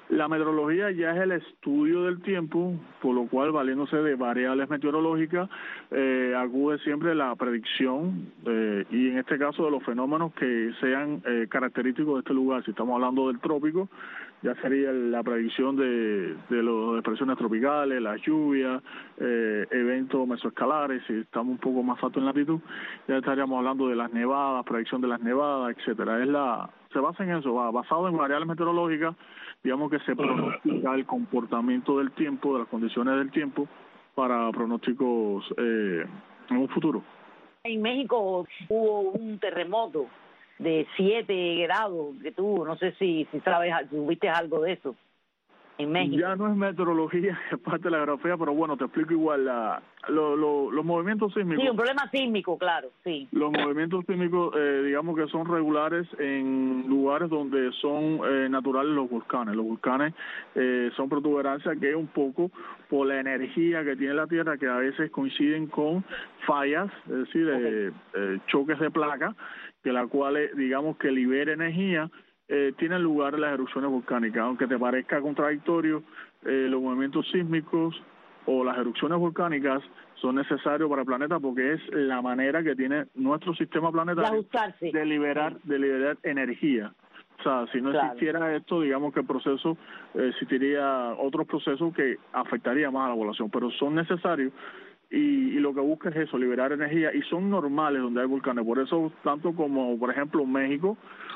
La meteorología ya es el estudio del tiempo, por lo cual, valiéndose de variables meteorológicas, eh, acude siempre la predicción eh, y en este caso de los fenómenos que sean eh, característicos de este lugar. Si estamos hablando del trópico, ya sería la predicción de, de las depresiones tropicales, las lluvias, eh, eventos mesoescalares. Si estamos un poco más alto en latitud, ya estaríamos hablando de las nevadas, predicción de las nevadas, etcétera. Es la, se basa en eso, va basado en variables meteorológicas, digamos que se pronostica el comportamiento del tiempo, de las condiciones del tiempo, para pronósticos eh, en un futuro. En México hubo un terremoto de siete grados que tuvo, no sé si si sabes, si tuviste algo de eso en México. Ya no es meteorología, es parte de la geografía, pero bueno, te explico igual. La, lo, lo, los movimientos sísmicos... Sí, un problema sísmico, claro, sí. Los movimientos sísmicos, eh, digamos que son regulares en lugares donde son eh, naturales los volcanes. Los volcanes eh, son protuberancias que un poco por la energía que tiene la Tierra, que a veces coinciden con fallas, es decir, okay. eh, eh, choques de placa, que la cual, digamos, que libera energía, eh, tienen lugar las erupciones volcánicas. Aunque te parezca contradictorio, eh, los movimientos sísmicos o las erupciones volcánicas son necesarios para el planeta porque es la manera que tiene nuestro sistema planetario de, de liberar de liberar energía. O sea, si no claro. existiera esto, digamos que el proceso, eh, existiría otros procesos que afectarían más a la población, pero son necesarios. Y, y lo que busca es eso, liberar energía, y son normales donde hay volcanes. Por eso, tanto como, por ejemplo, México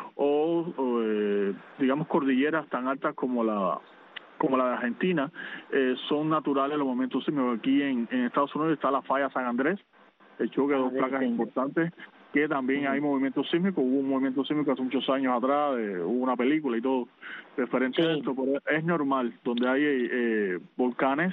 o, o eh, digamos, cordilleras tan altas como la como la de Argentina, eh, son naturales los momentos sísmicos. Aquí en, en Estados Unidos está la falla San Andrés, el choque de dos placas importantes, que también hay movimientos sísmicos. Hubo un movimiento sísmico hace muchos años atrás, eh, hubo una película y todo referente sí. a esto, pero es normal, donde hay eh, volcanes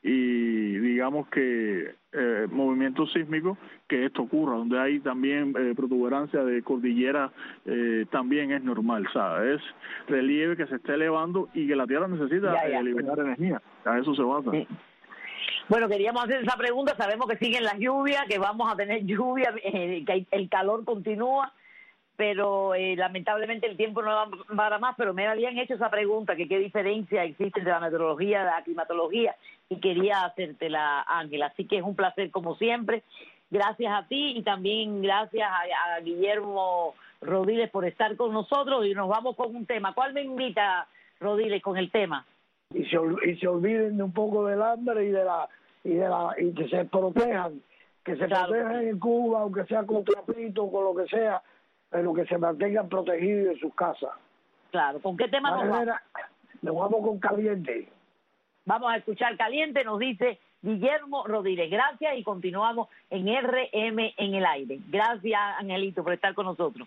y digamos que eh, movimientos sísmicos, que esto ocurra, donde hay también eh, protuberancia de cordillera, eh, también es normal, o sea, es relieve que se está elevando y que la Tierra necesita ya, ya. Eh, liberar energía, a eso se basa. Sí. Bueno, queríamos hacer esa pregunta, sabemos que siguen las lluvias, que vamos a tener lluvia, eh, que el calor continúa, pero eh, lamentablemente el tiempo no va para más, pero me habían hecho esa pregunta, que qué diferencia existe entre la meteorología y la climatología, y quería hacértela, Ángela. Así que es un placer como siempre. Gracias a ti y también gracias a, a Guillermo Rodiles por estar con nosotros, y nos vamos con un tema. ¿Cuál me invita, Rodiles, con el tema? Y se, y se olviden de un poco del hambre y de la y de la y que se protejan, que se claro. protejan en Cuba, aunque sea con trapito, con lo que sea, pero que se mantengan protegidos en sus casas. Claro, ¿con qué tema nos vamos? Nos vamos con Caliente. Vamos a escuchar Caliente, nos dice Guillermo Rodríguez. Gracias y continuamos en R M en el aire. Gracias, Angelito, por estar con nosotros.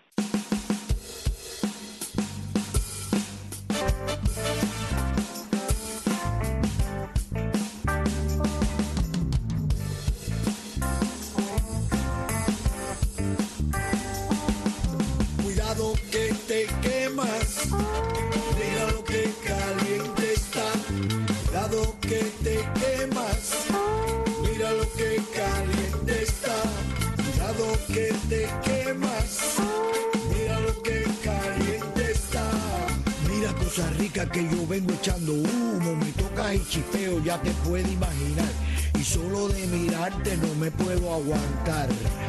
Que te quemas, mira lo que caliente está. Cuidado que te quemas, mira lo que caliente está. Cuidado que te quemas, mira lo que caliente está. Mira cosa rica que yo vengo echando humo, me toca el chipeo, ya te puedes imaginar. Y solo de mirarte no me puedo aguantar.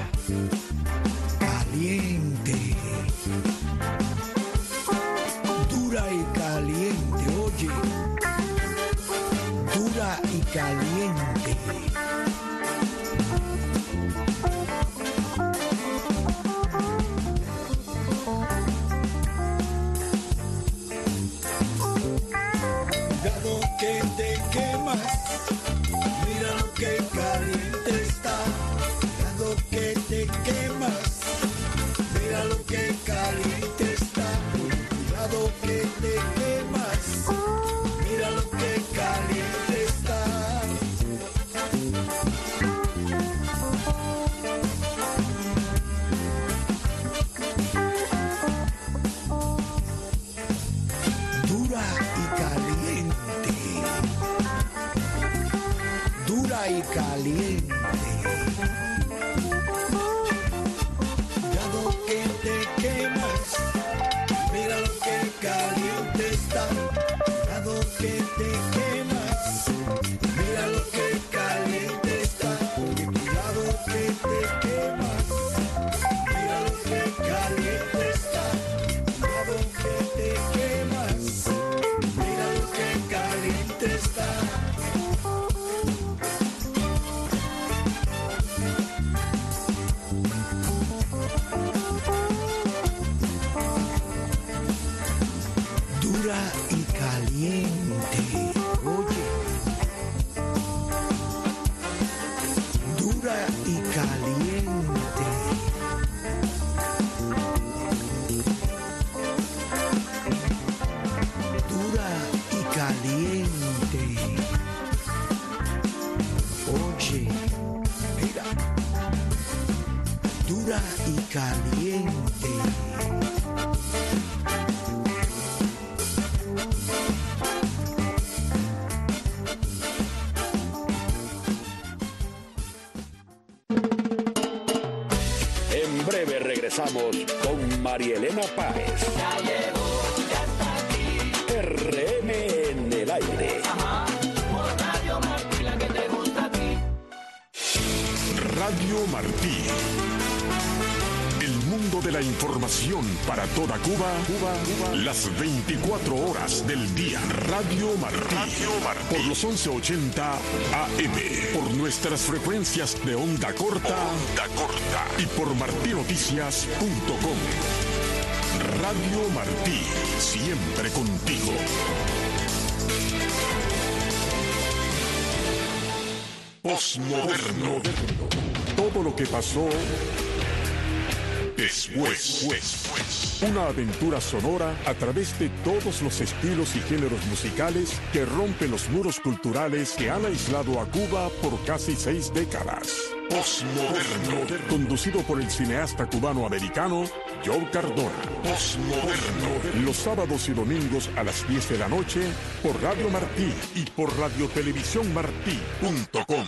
Caliente. Dura y caliente, oye, dura y caliente. Cuidado que te quemas, mira lo que caliente está. Cuidado que te quemas, mira lo que caliente está. Cuidado que te quemas, mira lo que caliente está. Dura y caliente, dura y caliente. Cuidado que te quemas, mira lo que caliente está. Cuidado te quemas. Mira lo que caliente está. Oye, cuidado que te quemas. Mira lo que caliente está. Cuidado que te quemas. Mira lo que caliente está. Dura y caliente, oye. Dura y caliente. Dura y caliente. Oye, mira. Dura y caliente. En breve regresamos con Marielena Páez. Ya llegó, ya está aquí. R M en el aire. Ajá, por Radio Martí, la que te gusta a ti. Radio Martí. El mundo de la información para toda Cuba, Cuba, Cuba. Las veinticuatro horas del día. Radio Martí. Radio Martí. Por los once ochenta A M. Por nuestras frecuencias de onda corta. Onda corta. Y por martinoticias punto com. Radio Martí. Siempre contigo. Postmoderno. Todo lo que pasó después. después. Una aventura sonora a través de todos los estilos y géneros musicales que rompen los muros culturales que han aislado a Cuba por casi seis décadas. Postmoderno. Conducido por el cineasta cubano-americano Joe Cardona. Postmoderno. Los sábados y domingos a las diez de la noche por Radio Martí y por radiotelevisión martí punto com.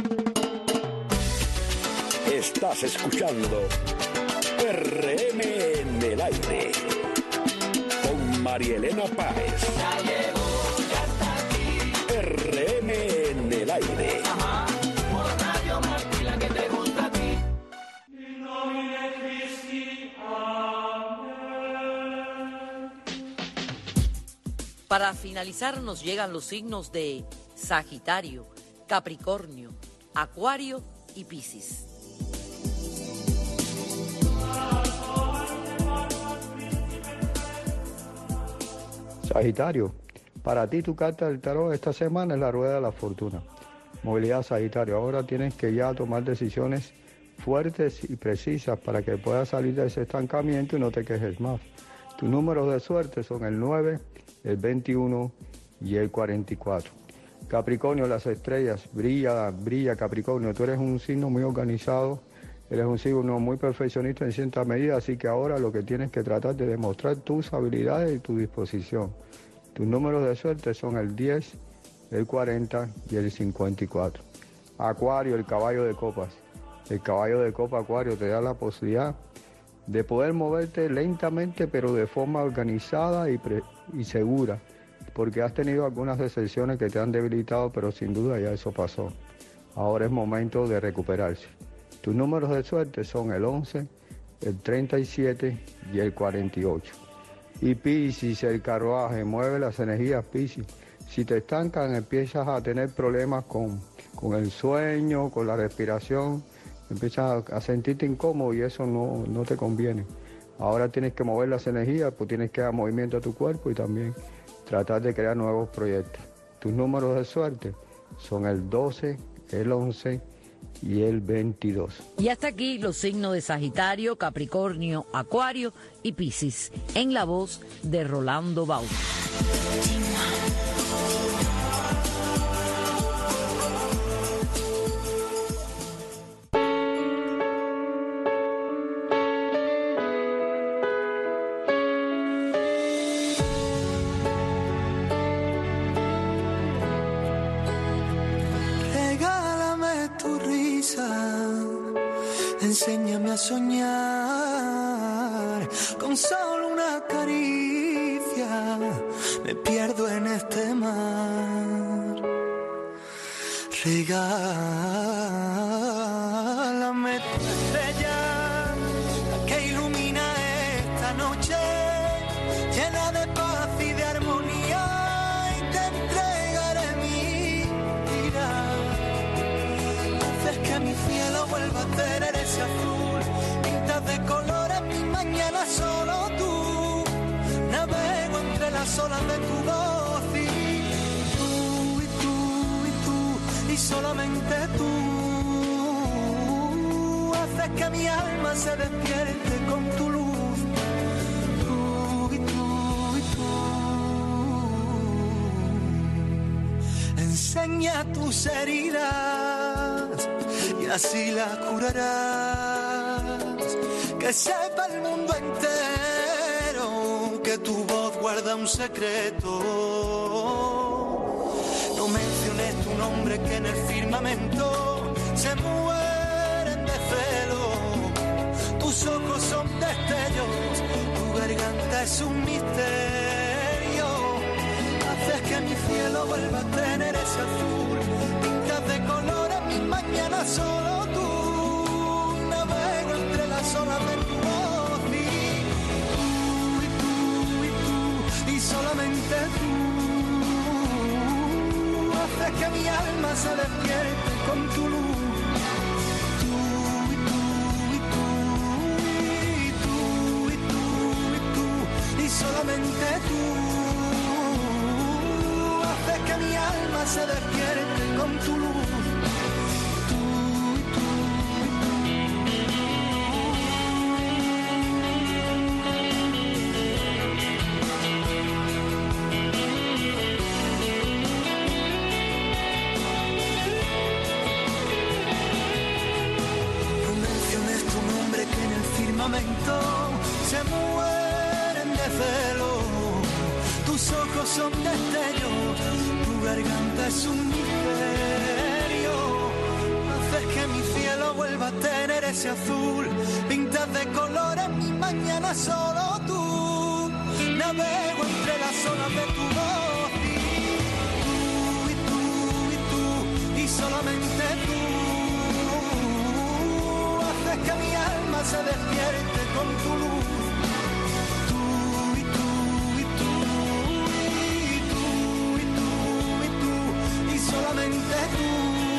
Estás escuchando R M en el aire con Marielena Páez. Ya llegó, ya está aquí. R M en el aire. Ajá, por Radio Martí, la que te gusta a ti. Para finalizar nos llegan los signos de Sagitario, Capricornio, Acuario y Piscis. Sagitario, para ti tu carta del tarot esta semana es la rueda de la fortuna. Movilidad Sagitario, ahora tienes que ya tomar decisiones fuertes y precisas para que puedas salir de ese estancamiento y no te quejes más. Tus números de suerte son el nueve, el veintiuno y el cuarenta y cuatro. Capricornio, las estrellas, brilla, brilla Capricornio, tú eres un signo muy organizado, eres un signo muy perfeccionista en cierta medida, así que ahora lo que tienes que tratar de demostrar tus habilidades y tu disposición. Tus números de suerte son el diez, el cuarenta y el cincuenta y cuatro. Acuario, el caballo de copas. El caballo de copa Acuario te da la posibilidad de poder moverte lentamente pero de forma organizada y, pre- y segura, porque has tenido algunas decepciones que te han debilitado, pero sin duda ya eso pasó. Ahora es momento de recuperarse. Tus números de suerte son el once, el treinta y siete y el cuarenta y ocho. Y Piscis, el carruaje, mueve las energías Piscis. Si te estancan, empiezas a tener problemas con, con el sueño, con la respiración, empiezas a, a sentirte incómodo y eso no, no te conviene. Ahora tienes que mover las energías, pues tienes que dar movimiento a tu cuerpo y también tratar de crear nuevos proyectos. Tus números de suerte son el doce, el once y el veintidós. Y hasta aquí los signos de Sagitario, Capricornio, Acuario y Piscis, en la voz de Rolando Bauer. Enséñame a soñar con solo una caricia. día me pierdo en este mar. Regálame tu estrella que ilumina esta noche llena de paz y de armonía, y te entregaré mi vida. Haces que mi cielo vuelva a tener ese azul, pintas de colores mi mañana solo tú. Navego entre las olas de tu voz y tú, y tú, y tú, y solamente tú. Haces que mi alma se despierte con tu luz. Tú y tú y tú. Enseña tus heridas y así las curarás. Que sepa el mundo entero que tu voz guarda un secreto. No menciones tu nombre que en el firmamento se mueren de celo. Tus ojos son destellos, tu garganta es un misterio. Haces que mi cielo vuelva a tener ese azul, pintas de colores mis mañanas solo tú. Navego entre las olas de tu voz y tú, y tú, y tú, y solamente tú. Haces que mi alma se despierte con tu luz. Tú, y tú, y tú, y tú, y tú, y tú, y solamente tú. Haces que mi alma se despierte con tu luz. Tú, y tú, y tú. No menciones tu nombre que en el firmamento se mueren de celo. Tus ojos son destellos, tu garganta es un misterio. Haces que mi cielo vuelva a tener ese azul, pintas de colores mi mañana solo tú. Navego entre las olas de tu voz y tú, y tú, y tú, y solamente tú. Haces que mi alma se despierte con tu luz. Tú, y tú, y tú, y tú, y tú, y tú, y solamente tú.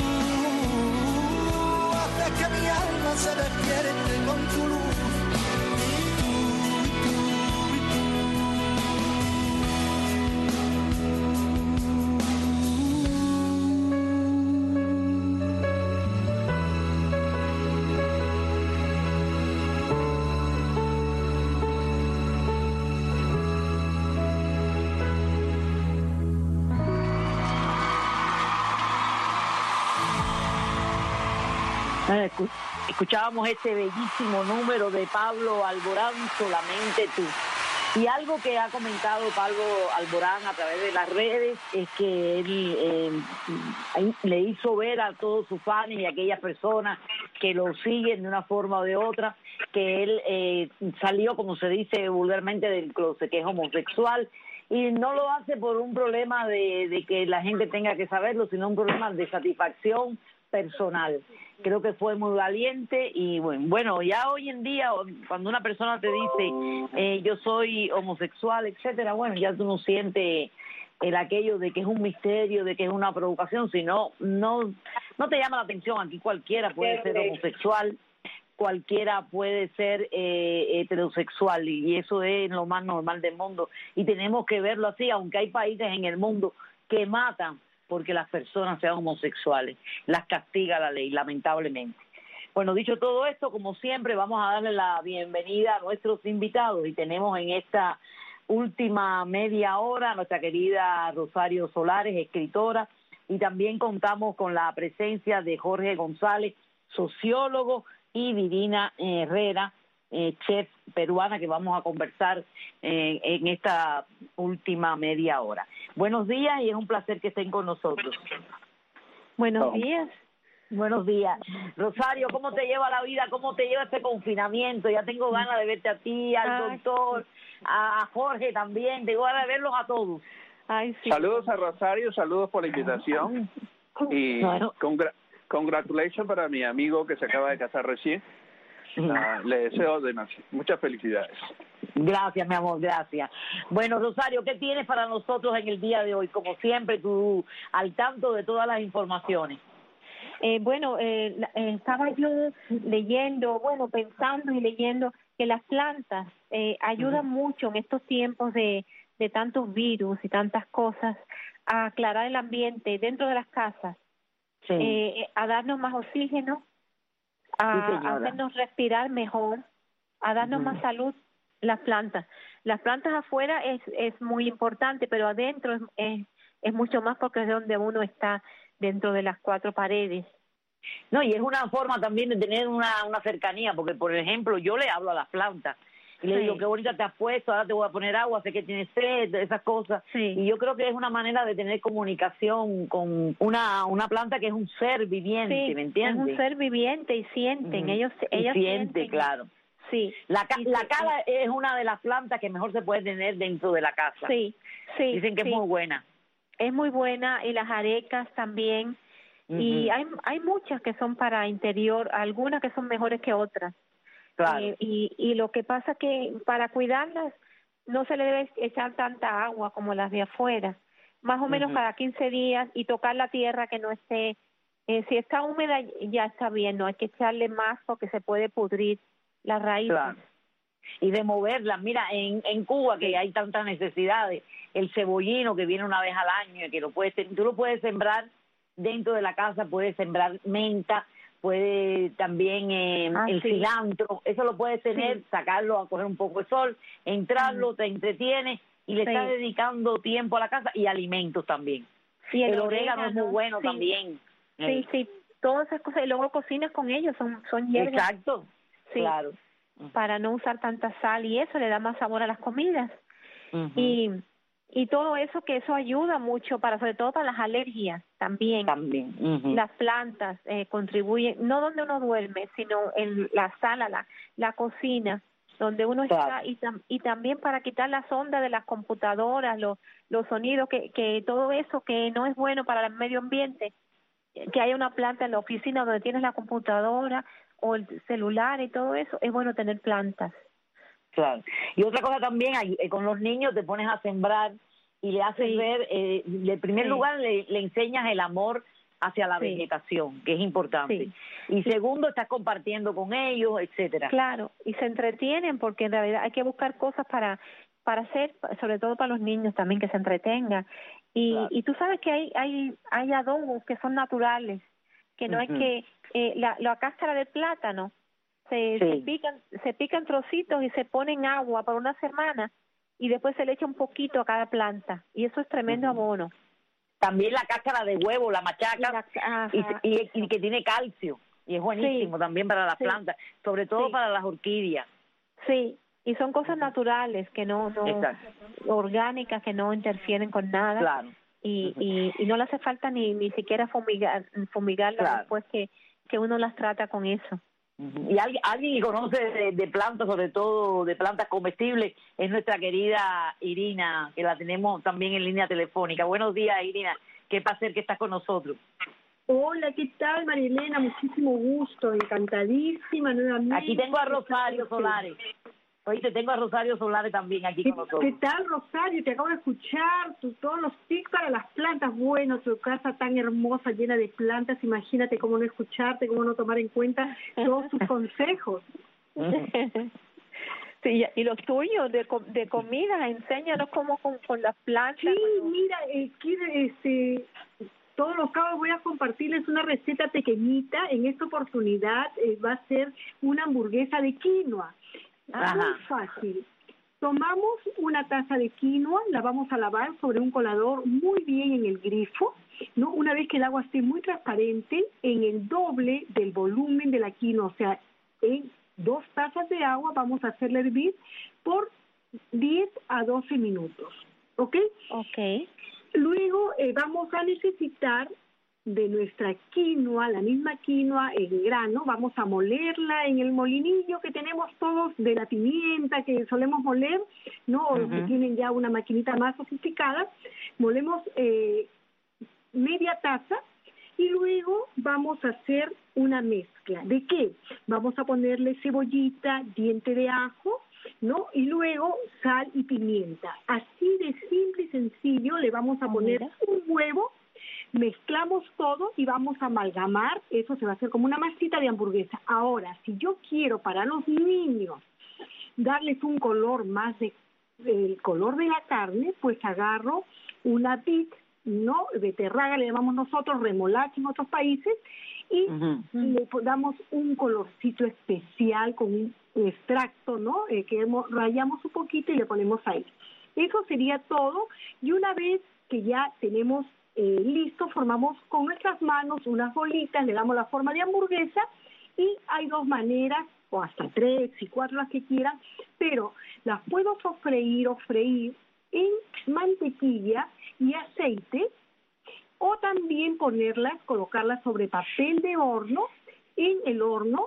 Haces que mi alma se despierte con tu luz. Escuchábamos este bellísimo número de Pablo Alborán, Solamente tú. Y algo que ha comentado Pablo Alborán a través de las redes es que él eh, le hizo ver a todos sus fans y a aquellas personas que lo siguen de una forma o de otra, que él eh, salió, como se dice vulgarmente, del closet, que es homosexual, y no lo hace por un problema de, de que la gente tenga que saberlo, sino un problema de satisfacción personal. Creo que fue muy valiente y bueno, bueno, ya hoy en día cuando una persona te dice eh, yo soy homosexual, etcétera, bueno, ya tú no sientes el aquello de que es un misterio, de que es una provocación, sino no no te llama la atención. Aquí cualquiera puede ser homosexual, cualquiera puede ser eh, heterosexual y eso es lo más normal del mundo y tenemos que verlo así, aunque hay países en el mundo que matan porque las personas sean homosexuales, las castiga la ley, lamentablemente. Bueno, dicho todo esto, como siempre, vamos a darle la bienvenida a nuestros invitados y tenemos en esta última media hora a nuestra querida Rosario Solares, escritora, y también contamos con la presencia de Jorge González, sociólogo, y Divina Herrera, eh, chef peruana, que vamos a conversar eh, en esta última media hora. Buenos días y es un placer que estén con nosotros. Buenos días. Buenos días. Rosario, ¿cómo te lleva la vida? ¿Cómo te lleva este confinamiento? Ya tengo ganas de verte a ti, al Ay, doctor, a Jorge también. Tengo ganas de verlos a todos. Ay, sí. Saludos a Rosario, saludos por la invitación. Y Bueno. congra congratulations para mi amigo que se acaba de casar recién. Uh, le deseo de muchas felicidades. Gracias, mi amor, gracias. Bueno, Rosario, ¿qué tienes para nosotros en el día de hoy? Como siempre, tú al tanto de todas las informaciones. Eh, bueno, eh, eh, estaba yo leyendo, bueno, pensando y leyendo que las plantas eh, ayudan uh-huh. mucho en estos tiempos de, de tantos virus y tantas cosas a aclarar el ambiente dentro de las casas, sí. eh, a darnos más oxígeno, a, sí, a hacernos respirar mejor, a darnos uh-huh. más salud. Las plantas, las plantas afuera es es muy importante, pero adentro es, es es mucho más porque es donde uno está dentro de las cuatro paredes. No, y es una forma también de tener una, una cercanía, porque por ejemplo yo le hablo a las plantas y le sí. digo, qué bonita te has puesto, ahora te voy a poner agua, sé que tienes sed, esas cosas. Sí. Y yo creo que es una manera de tener comunicación con una una planta que es un ser viviente, sí, ¿me entiendes? Es un ser viviente y sienten, uh-huh. ellos, ellos y siente, sienten. Claro. Sí. La, ca sí, la sí, cala sí. es una de las plantas que mejor se puede tener dentro de la casa. Sí, sí. Dicen que sí. es muy buena. Es muy buena, y las arecas también. Uh-huh. Y hay hay muchas que son para interior, algunas que son mejores que otras. Claro. Eh, y, y lo que pasa que para cuidarlas no se le debe echar tanta agua como las de afuera. Más o menos uh-huh. cada quince días, y tocar la tierra que no esté, eh, si está húmeda ya está bien, no hay que echarle más porque se puede pudrir las raíces. Claro. Y de moverlas. Mira, en, en Cuba, que hay tantas necesidades, el cebollino que viene una vez al año, que lo puedes, tú lo puedes sembrar dentro de la casa, puedes sembrar menta, puede también eh, ah, el sí. cilantro, eso lo puedes tener, sí. sacarlo a coger un poco de sol, entrarlo, mm. te entretiene y le sí. estás dedicando tiempo a la casa y alimentos también. Sí, el, el orégano, orégano es muy bueno sí. también. Sí, eh. sí, todas esas cosas, y luego cocinas con ellos, son, son hierbas. Exacto, sí. claro. Para no usar tanta sal, y eso le da más sabor a las comidas. Uh-huh. y y todo eso, que eso ayuda mucho, para sobre todo para las alergias también. También. Uh-huh. Las plantas eh, contribuyen, no donde uno duerme, sino en la sala, la, la cocina, donde uno claro. está, y, tam, y también para quitar las ondas de las computadoras, los, los sonidos, que, que todo eso que no es bueno para el medio ambiente, que haya una planta en la oficina donde tienes la computadora o el celular y todo eso, es bueno tener plantas. Claro. Y otra cosa también, con los niños te pones a sembrar y le haces sí. ver, eh, en primer sí. lugar le, le enseñas el amor hacia la sí. vegetación, que es importante. Sí. Y segundo, estás compartiendo con ellos, etcétera. Claro, y se entretienen, porque en realidad hay que buscar cosas para para hacer, sobre todo para los niños también, que se entretengan. Y, claro. y tú sabes que hay hay hay adobos que son naturales, que no uh-huh. hay que eh, la, la cáscara del plátano se, sí. se pican se pican trocitos y se ponen agua por una semana, y después se le echa un poquito a cada planta, y eso es tremendo uh-huh. abono. También la cáscara de huevo, la machaca, y, la, y, y, y que tiene calcio, y es buenísimo sí. también para las sí. plantas, sobre todo sí. para las orquídeas. Sí, y son cosas naturales, que no, no orgánicas, que no interfieren con nada. Claro. Y, y, y no le hace falta ni ni siquiera fumigar, fumigarlas claro. después que, que uno las trata con eso. Y alguien, alguien que conoce de, de plantas, sobre todo de plantas comestibles, es nuestra querida Irina, que la tenemos también en línea telefónica. Buenos días, Irina. Qué placer que estás con nosotros. Hola, ¿qué tal, María Elena? Muchísimo gusto, encantadísima nuevamente. Aquí tengo a Rosario Solares. Oíste, tengo a Rosario Solares también aquí con nosotros. ¿Qué tal, Rosario? Te acabo de escuchar tu, todos los tips para las plantas. Bueno, tu casa tan hermosa, llena de plantas. Imagínate cómo no escucharte, cómo no tomar en cuenta todos tus consejos. Sí, y los tuyos de, de comida, enséñanos cómo con, con las plantas. Sí, mira, eh, este, todos los sábados voy a compartirles una receta pequeñita. En esta oportunidad eh, va a ser una hamburguesa de quinoa. Ajá. Muy fácil. Tomamos una taza de quinoa, la vamos a lavar sobre un colador muy bien en el grifo, ¿no? Una vez que el agua esté muy transparente, en el doble del volumen de la quinoa, o sea, en dos tazas de agua vamos a hacerla hervir por diez a doce minutos, ¿ok? Ok. Luego eh, vamos a necesitar de nuestra quinoa, la misma quinoa en grano, vamos a molerla en el molinillo que tenemos todos de la pimienta que solemos moler, ¿no? O los que tienen ya una maquinita más sofisticada, molemos eh, media taza y luego vamos a hacer una mezcla. ¿De qué? Vamos a ponerle cebollita, diente de ajo, ¿no? Y luego sal y pimienta. Así de simple y sencillo le vamos a poner un huevo, mezclamos todo y vamos a amalgamar, eso se va a hacer como una masita de hamburguesa. Ahora, si yo quiero para los niños darles un color más de el color de la carne, pues agarro una bit, ¿no? Beterraga le llamamos nosotros, remolacha en otros países, y uh-huh. le damos un colorcito especial con un extracto, ¿no? Eh, que rayamos un poquito y le ponemos ahí. Eso sería todo, y una vez que ya tenemos eh, listo, formamos con nuestras manos unas bolitas, le damos la forma de hamburguesa, y hay dos maneras, o hasta tres y cuatro las que quieran, pero las puedo sofreír o freír en mantequilla y aceite, o también ponerlas, colocarlas sobre papel de horno, en el horno,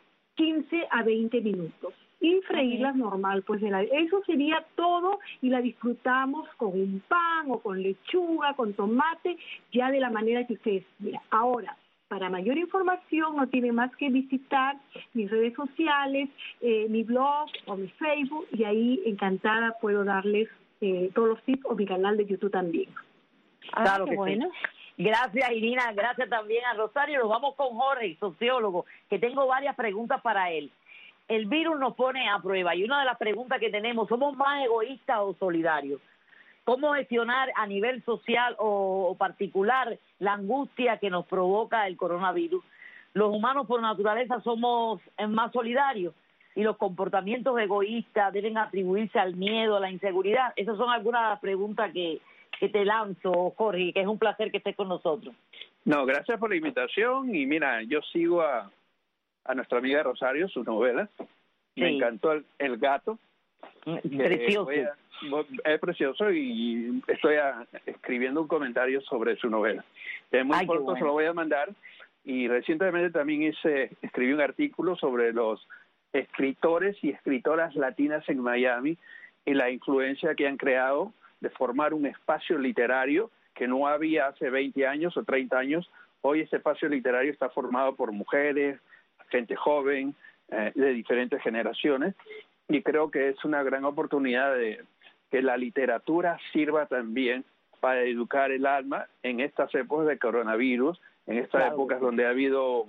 quince a veinte minutos. Y freírlas okay. normal, pues de la, eso sería todo, y la disfrutamos con un pan o con lechuga, con tomate, ya de la manera que ustedes quieran. Ahora, para mayor información no tiene más que visitar mis redes sociales, eh, mi blog o mi Facebook, y ahí encantada puedo darles eh, todos los tips, o mi canal de YouTube también. Ah, claro que bueno. Sí. Gracias, Irina, gracias también a Rosario. Nos vamos con Jorge, sociólogo, que tengo varias preguntas para él. El virus nos pone a prueba, y una de las preguntas que tenemos, ¿somos más egoístas o solidarios? ¿Cómo gestionar a nivel social o, o particular la angustia que nos provoca el coronavirus? Los humanos por naturaleza somos más solidarios, y los comportamientos egoístas deben atribuirse al miedo, a la inseguridad. Esas son algunas de las preguntas que, que te lanzo, Jorge, que es un placer que estés con nosotros. No, gracias por la invitación, y mira, yo sigo a, a nuestra amiga Rosario, su novela. Sí. Me encantó el, el gato. Precioso. Eh, a, es precioso, y estoy a, escribiendo un comentario sobre su novela. Es muy corto, bueno. Se lo voy a mandar. Y recientemente también hice, escribí un artículo sobre los escritores y escritoras latinas en Miami y la influencia que han creado de formar un espacio literario que no había hace veinte años o treinta años. Hoy ese espacio literario está formado por mujeres, gente joven, eh, de diferentes generaciones, y creo que es una gran oportunidad de que la literatura sirva también para educar el alma en estas épocas de coronavirus, en estas claro. épocas donde ha habido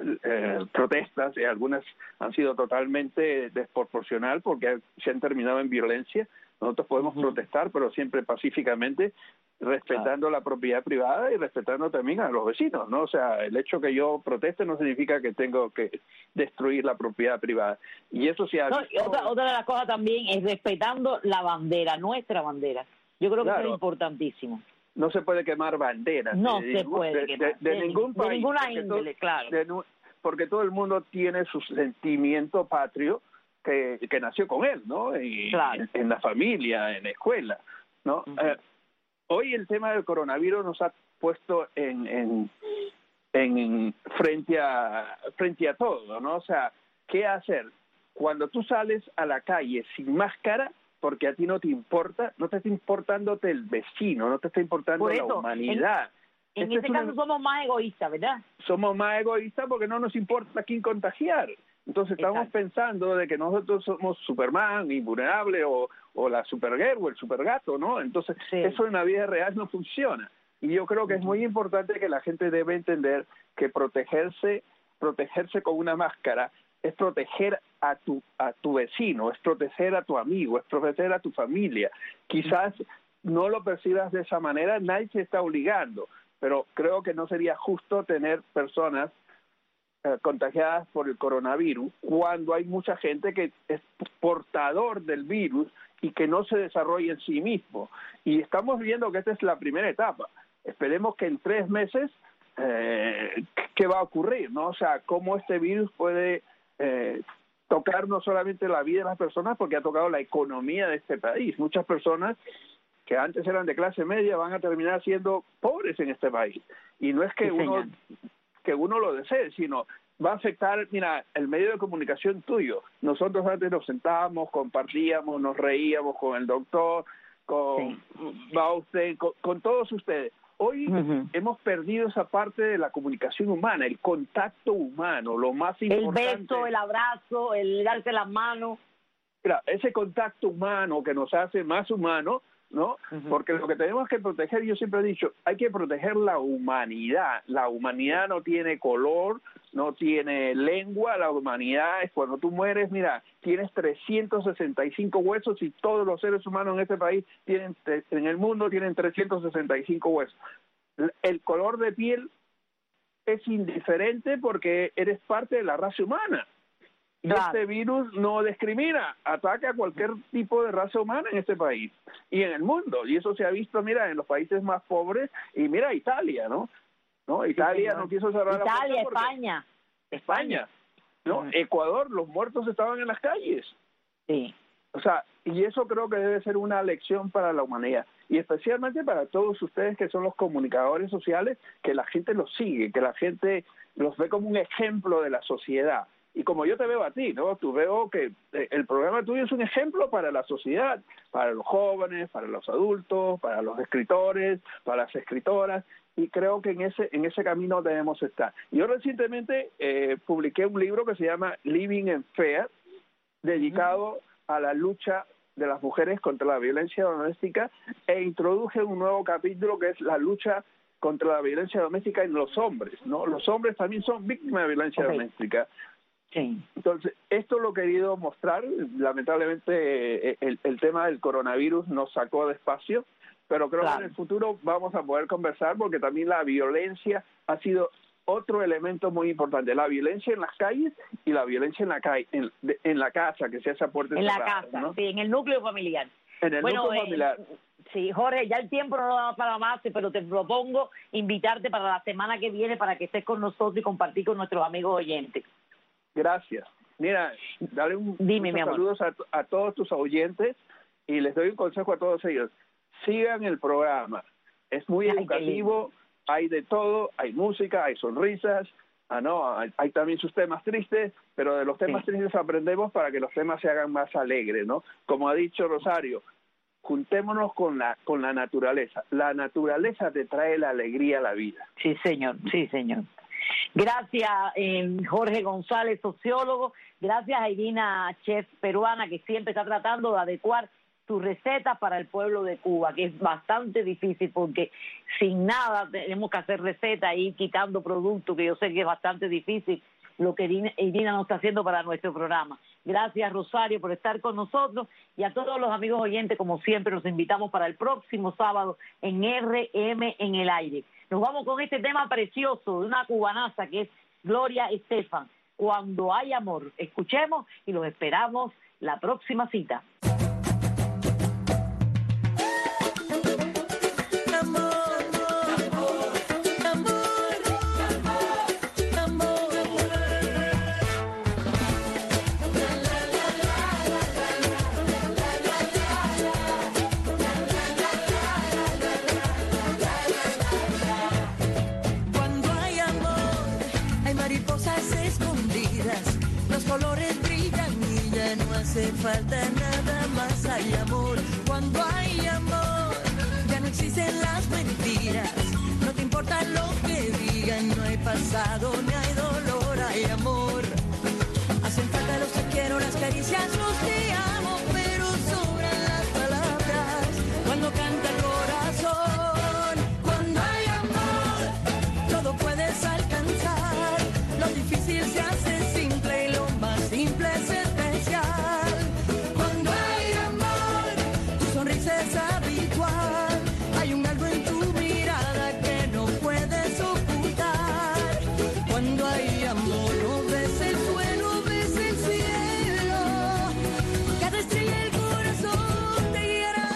eh, protestas, y algunas han sido totalmente desproporcional porque se han terminado en violencia. Nosotros podemos uh-huh. protestar, pero siempre pacíficamente, respetando claro. la propiedad privada y respetando también a los vecinos, ¿no? O sea, el hecho que yo proteste no significa que tengo que destruir la propiedad privada. Y eso se ha no, visto... otra, otra de las cosas también es respetando la bandera, nuestra bandera. Yo creo que claro. eso es importantísimo. No se puede quemar banderas. No de, se de, puede de, quemar. De, de, de ningún país. De ninguna porque índole, todo, claro. De, porque todo el mundo tiene su sentimiento patrio que, que nació con él, ¿no? Y, claro. en, en la familia, en la escuela, ¿no? Uh-huh. Eh, hoy el tema del coronavirus nos ha puesto en, en, en frente a frente a todo, ¿no? O sea, ¿qué hacer? Cuando tú sales a la calle sin máscara, porque a ti no te importa, no te está importándote el vecino, no te está importando eso, la humanidad. En, en este, este caso una... somos más egoístas, ¿verdad? Somos más egoístas porque no nos importa a quién contagiar. Entonces estamos Exacto. pensando de que nosotros somos Superman, invulnerable, o, o la Supergirl, o el Supergato, ¿no? Entonces sí. eso en la vida real no funciona. Y yo creo que es muy importante que la gente debe entender que protegerse, protegerse con una máscara es proteger a tu a tu vecino, es proteger a tu amigo, es proteger a tu familia. Quizás no lo percibas de esa manera, nadie se está obligando, pero creo que no sería justo tener personas eh, contagiadas por el coronavirus cuando hay mucha gente que es portador del virus y que no se desarrolla en sí mismo. Y estamos viendo que esta es la primera etapa. Esperemos que en tres meses, eh, ¿qué va a ocurrir? ¿No? O sea, cómo este virus puede eh, tocar no solamente la vida de las personas, porque ha tocado la economía de este país. Muchas personas que antes eran de clase media van a terminar siendo pobres en este país. Y no es que Sí, uno señor. que uno lo desee, sino va a afectar, mira, el medio de comunicación tuyo. Nosotros antes nos sentábamos, compartíamos, nos reíamos con el doctor, con Baustein, con, con todos ustedes. Hoy Ujú. hemos perdido esa parte de la comunicación humana, el contacto humano, lo más El importante. beso, el abrazo, el darse las manos. Mira, ese contacto humano que nos hace más humanos, ¿no? Porque lo que tenemos que proteger, yo siempre he dicho, hay que proteger la humanidad. La humanidad no tiene color, no tiene lengua, la humanidad es cuando tú mueres, mira, tienes trescientos sesenta y cinco huesos y todos los seres humanos en este país tienen, en el mundo tienen trescientos sesenta y cinco huesos. El color de piel es indiferente porque eres parte de la raza humana. Y Claro. este virus no discrimina, ataca a cualquier tipo de raza humana en este país y en el mundo. Y eso se ha visto, mira, en los países más pobres. Y mira, Italia, ¿no? ¿No? Italia señor. no quiso cerrar la Italia, puerta porque- España. España, ¿no? Ecuador, los muertos estaban en las calles. Sí. O sea, y eso creo que debe ser una lección para la humanidad. Y especialmente para todos ustedes que son los comunicadores sociales, que la gente los sigue, que la gente los ve como un ejemplo de la sociedad. Y como yo te veo a ti, ¿no? Tú veo que eh, el programa tuyo es un ejemplo para la sociedad, para los jóvenes, para los adultos, para los escritores, para las escritoras, y creo que en ese en ese camino debemos estar. Yo recientemente eh, publiqué un libro que se llama Living in Fear, dedicado a la lucha de las mujeres contra la violencia doméstica, e introduje un nuevo capítulo que es la lucha contra la violencia doméstica en los hombres, ¿no? Los hombres también son víctimas de violencia Ok. doméstica. Sí. Entonces, esto lo he querido mostrar. Lamentablemente, eh, el, el tema del coronavirus nos sacó de espacio, pero creo Claro. que en el futuro vamos a poder conversar porque también la violencia ha sido otro elemento muy importante. La violencia en las calles y la violencia en la calle, en, de- en la casa, que sea esa puerta En la cerrada, casa, ¿no? sí, en el núcleo familiar. En el Bueno, núcleo eh, familiar. Sí, Jorge, ya el tiempo no da para más, pero te propongo invitarte para la semana que viene para que estés con nosotros y compartir con nuestros amigos oyentes. Gracias. Mira, dale un, Dime, muchos mi amor. saludos a, a todos tus oyentes y les doy un consejo a todos ellos. Sigan el programa. Es muy Ay, qué educativo, hay de todo, hay música, hay sonrisas, ah, no, hay, hay también sus temas tristes, pero de los temas Sí. tristes aprendemos para que los temas se hagan más alegres, ¿no? Como ha dicho Rosario, juntémonos con la con la naturaleza. La naturaleza te trae la alegría a la vida. Sí, señor, sí, señor. Gracias, eh, Jorge González, sociólogo. Gracias a Irina, chef peruana, que siempre está tratando de adecuar sus recetas para el pueblo de Cuba, que es bastante difícil porque sin nada tenemos que hacer recetas y ir quitando productos, que yo sé que es bastante difícil lo que Irina, Irina nos está haciendo para nuestro programa. Gracias, Rosario, por estar con nosotros, y a todos los amigos oyentes, como siempre, los invitamos para el próximo sábado en R M en el aire. Nos vamos con este tema precioso de una cubanaza que es Gloria Estefan, Cuando hay amor. Escuchemos y los esperamos la próxima cita. Cuando hay amor, hay mariposas escondidas, los colores brillan y ya no hace falta nada más. Hay amor, cuando hay amor, ya no existen las mentiras, no te importa lo que digan, no hay pasado ni hay dolor, hay amor. Hacen falta los te quiero, las caricias, los te amo, pero sobran las palabras cuando canta el corazón. Cuando hay amor, todo puedes alcanzar, lo difícil se hace simple y lo más simple es especial. Cuando hay amor, tu sonrisa es habitual, hay un algo en tu mirada que no puedes ocultar. Cuando hay amor, no ves el suelo, ves el cielo, cada estrella del corazón te guiará.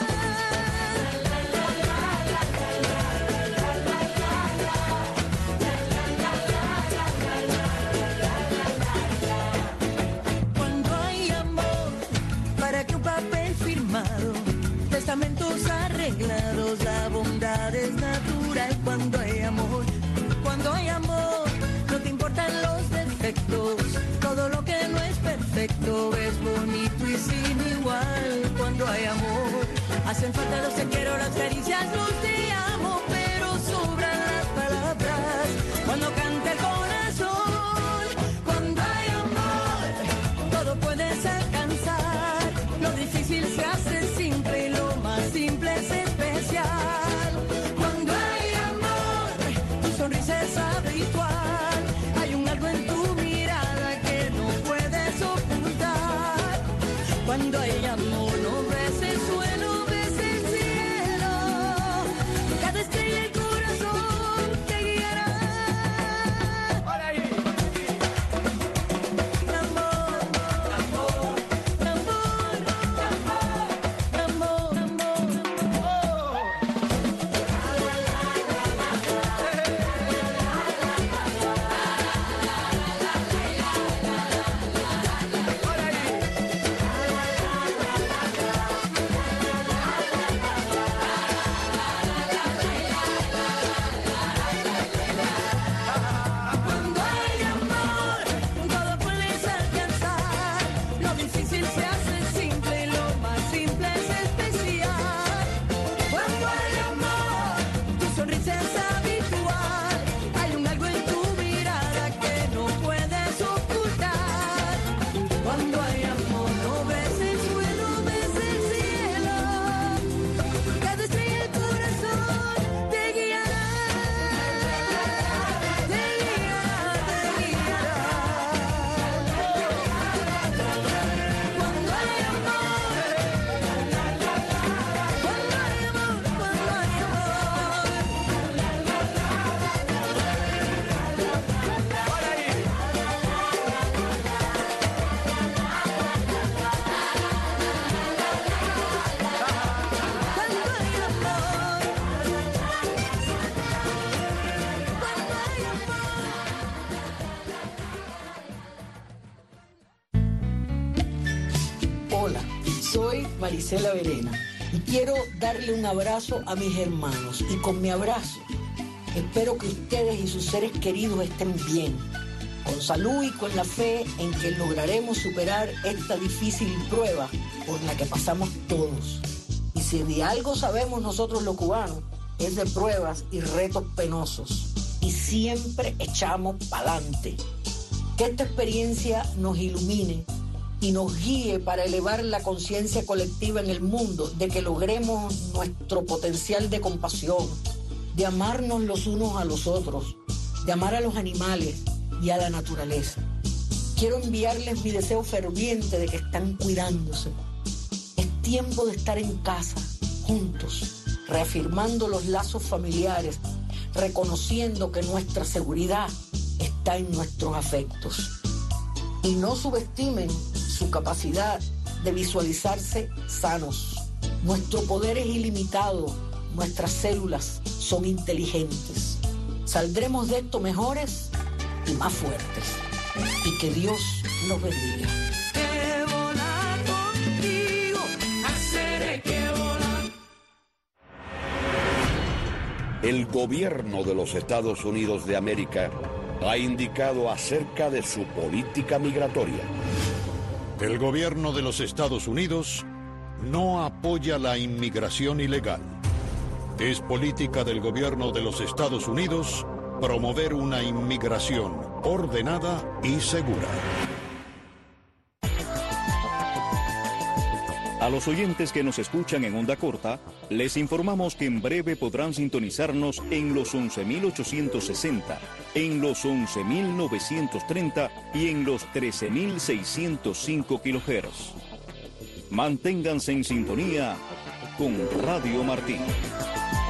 defectos. Todo lo que no es perfecto es bonito y sin igual. Cuando hay amor, hacen falta los te quiero, las caricias, los te amo, pero sobran las palabras cuando canta el corazón. Cuando hay amor, todo puedes alcanzar. Lo difícil se hace simple y lo más simple es especial. Cuando hay amor, tu sonrisa es habitual. Hay un algo en tu mirada que no puedes ocultar. Cuando hay amor, no ves el suelo, ves el cielo. Cada estrella y el corazón te guiará. Soy Marisela Verena y quiero darle un abrazo a mis hermanos y con mi abrazo espero que ustedes y sus seres queridos estén bien, con salud y con la fe en que lograremos superar esta difícil prueba por la que pasamos todos. Y si de algo sabemos nosotros los cubanos es de pruebas y retos penosos y siempre echamos pa'lante. Que esta experiencia nos ilumine y nos guíe para elevar la conciencia colectiva en el mundo, de que logremos nuestro potencial de compasión, de amarnos los unos a los otros, de amar a los animales y a la naturaleza. Quiero enviarles mi deseo ferviente de que están cuidándose. Es tiempo de estar en casa, juntos, reafirmando los lazos familiares, reconociendo que nuestra seguridad está en nuestros afectos. Y no subestimen su capacidad de visualizarse sanos. Nuestro poder es ilimitado, nuestras células son inteligentes. Saldremos de esto mejores y más fuertes. Y que Dios los bendiga. Que volar contigo, hacer que volar. El gobierno de los Estados Unidos de América ha indicado acerca de su política migratoria. El gobierno de los Estados Unidos no apoya la inmigración ilegal. Es política del gobierno de los Estados Unidos promover una inmigración ordenada y segura. A los oyentes que nos escuchan en onda corta, les informamos que en breve podrán sintonizarnos en los once mil ochocientos sesenta, en los once mil novecientos treinta y en los trece mil seiscientos cinco kilohertz. Manténganse en sintonía con Radio Martí.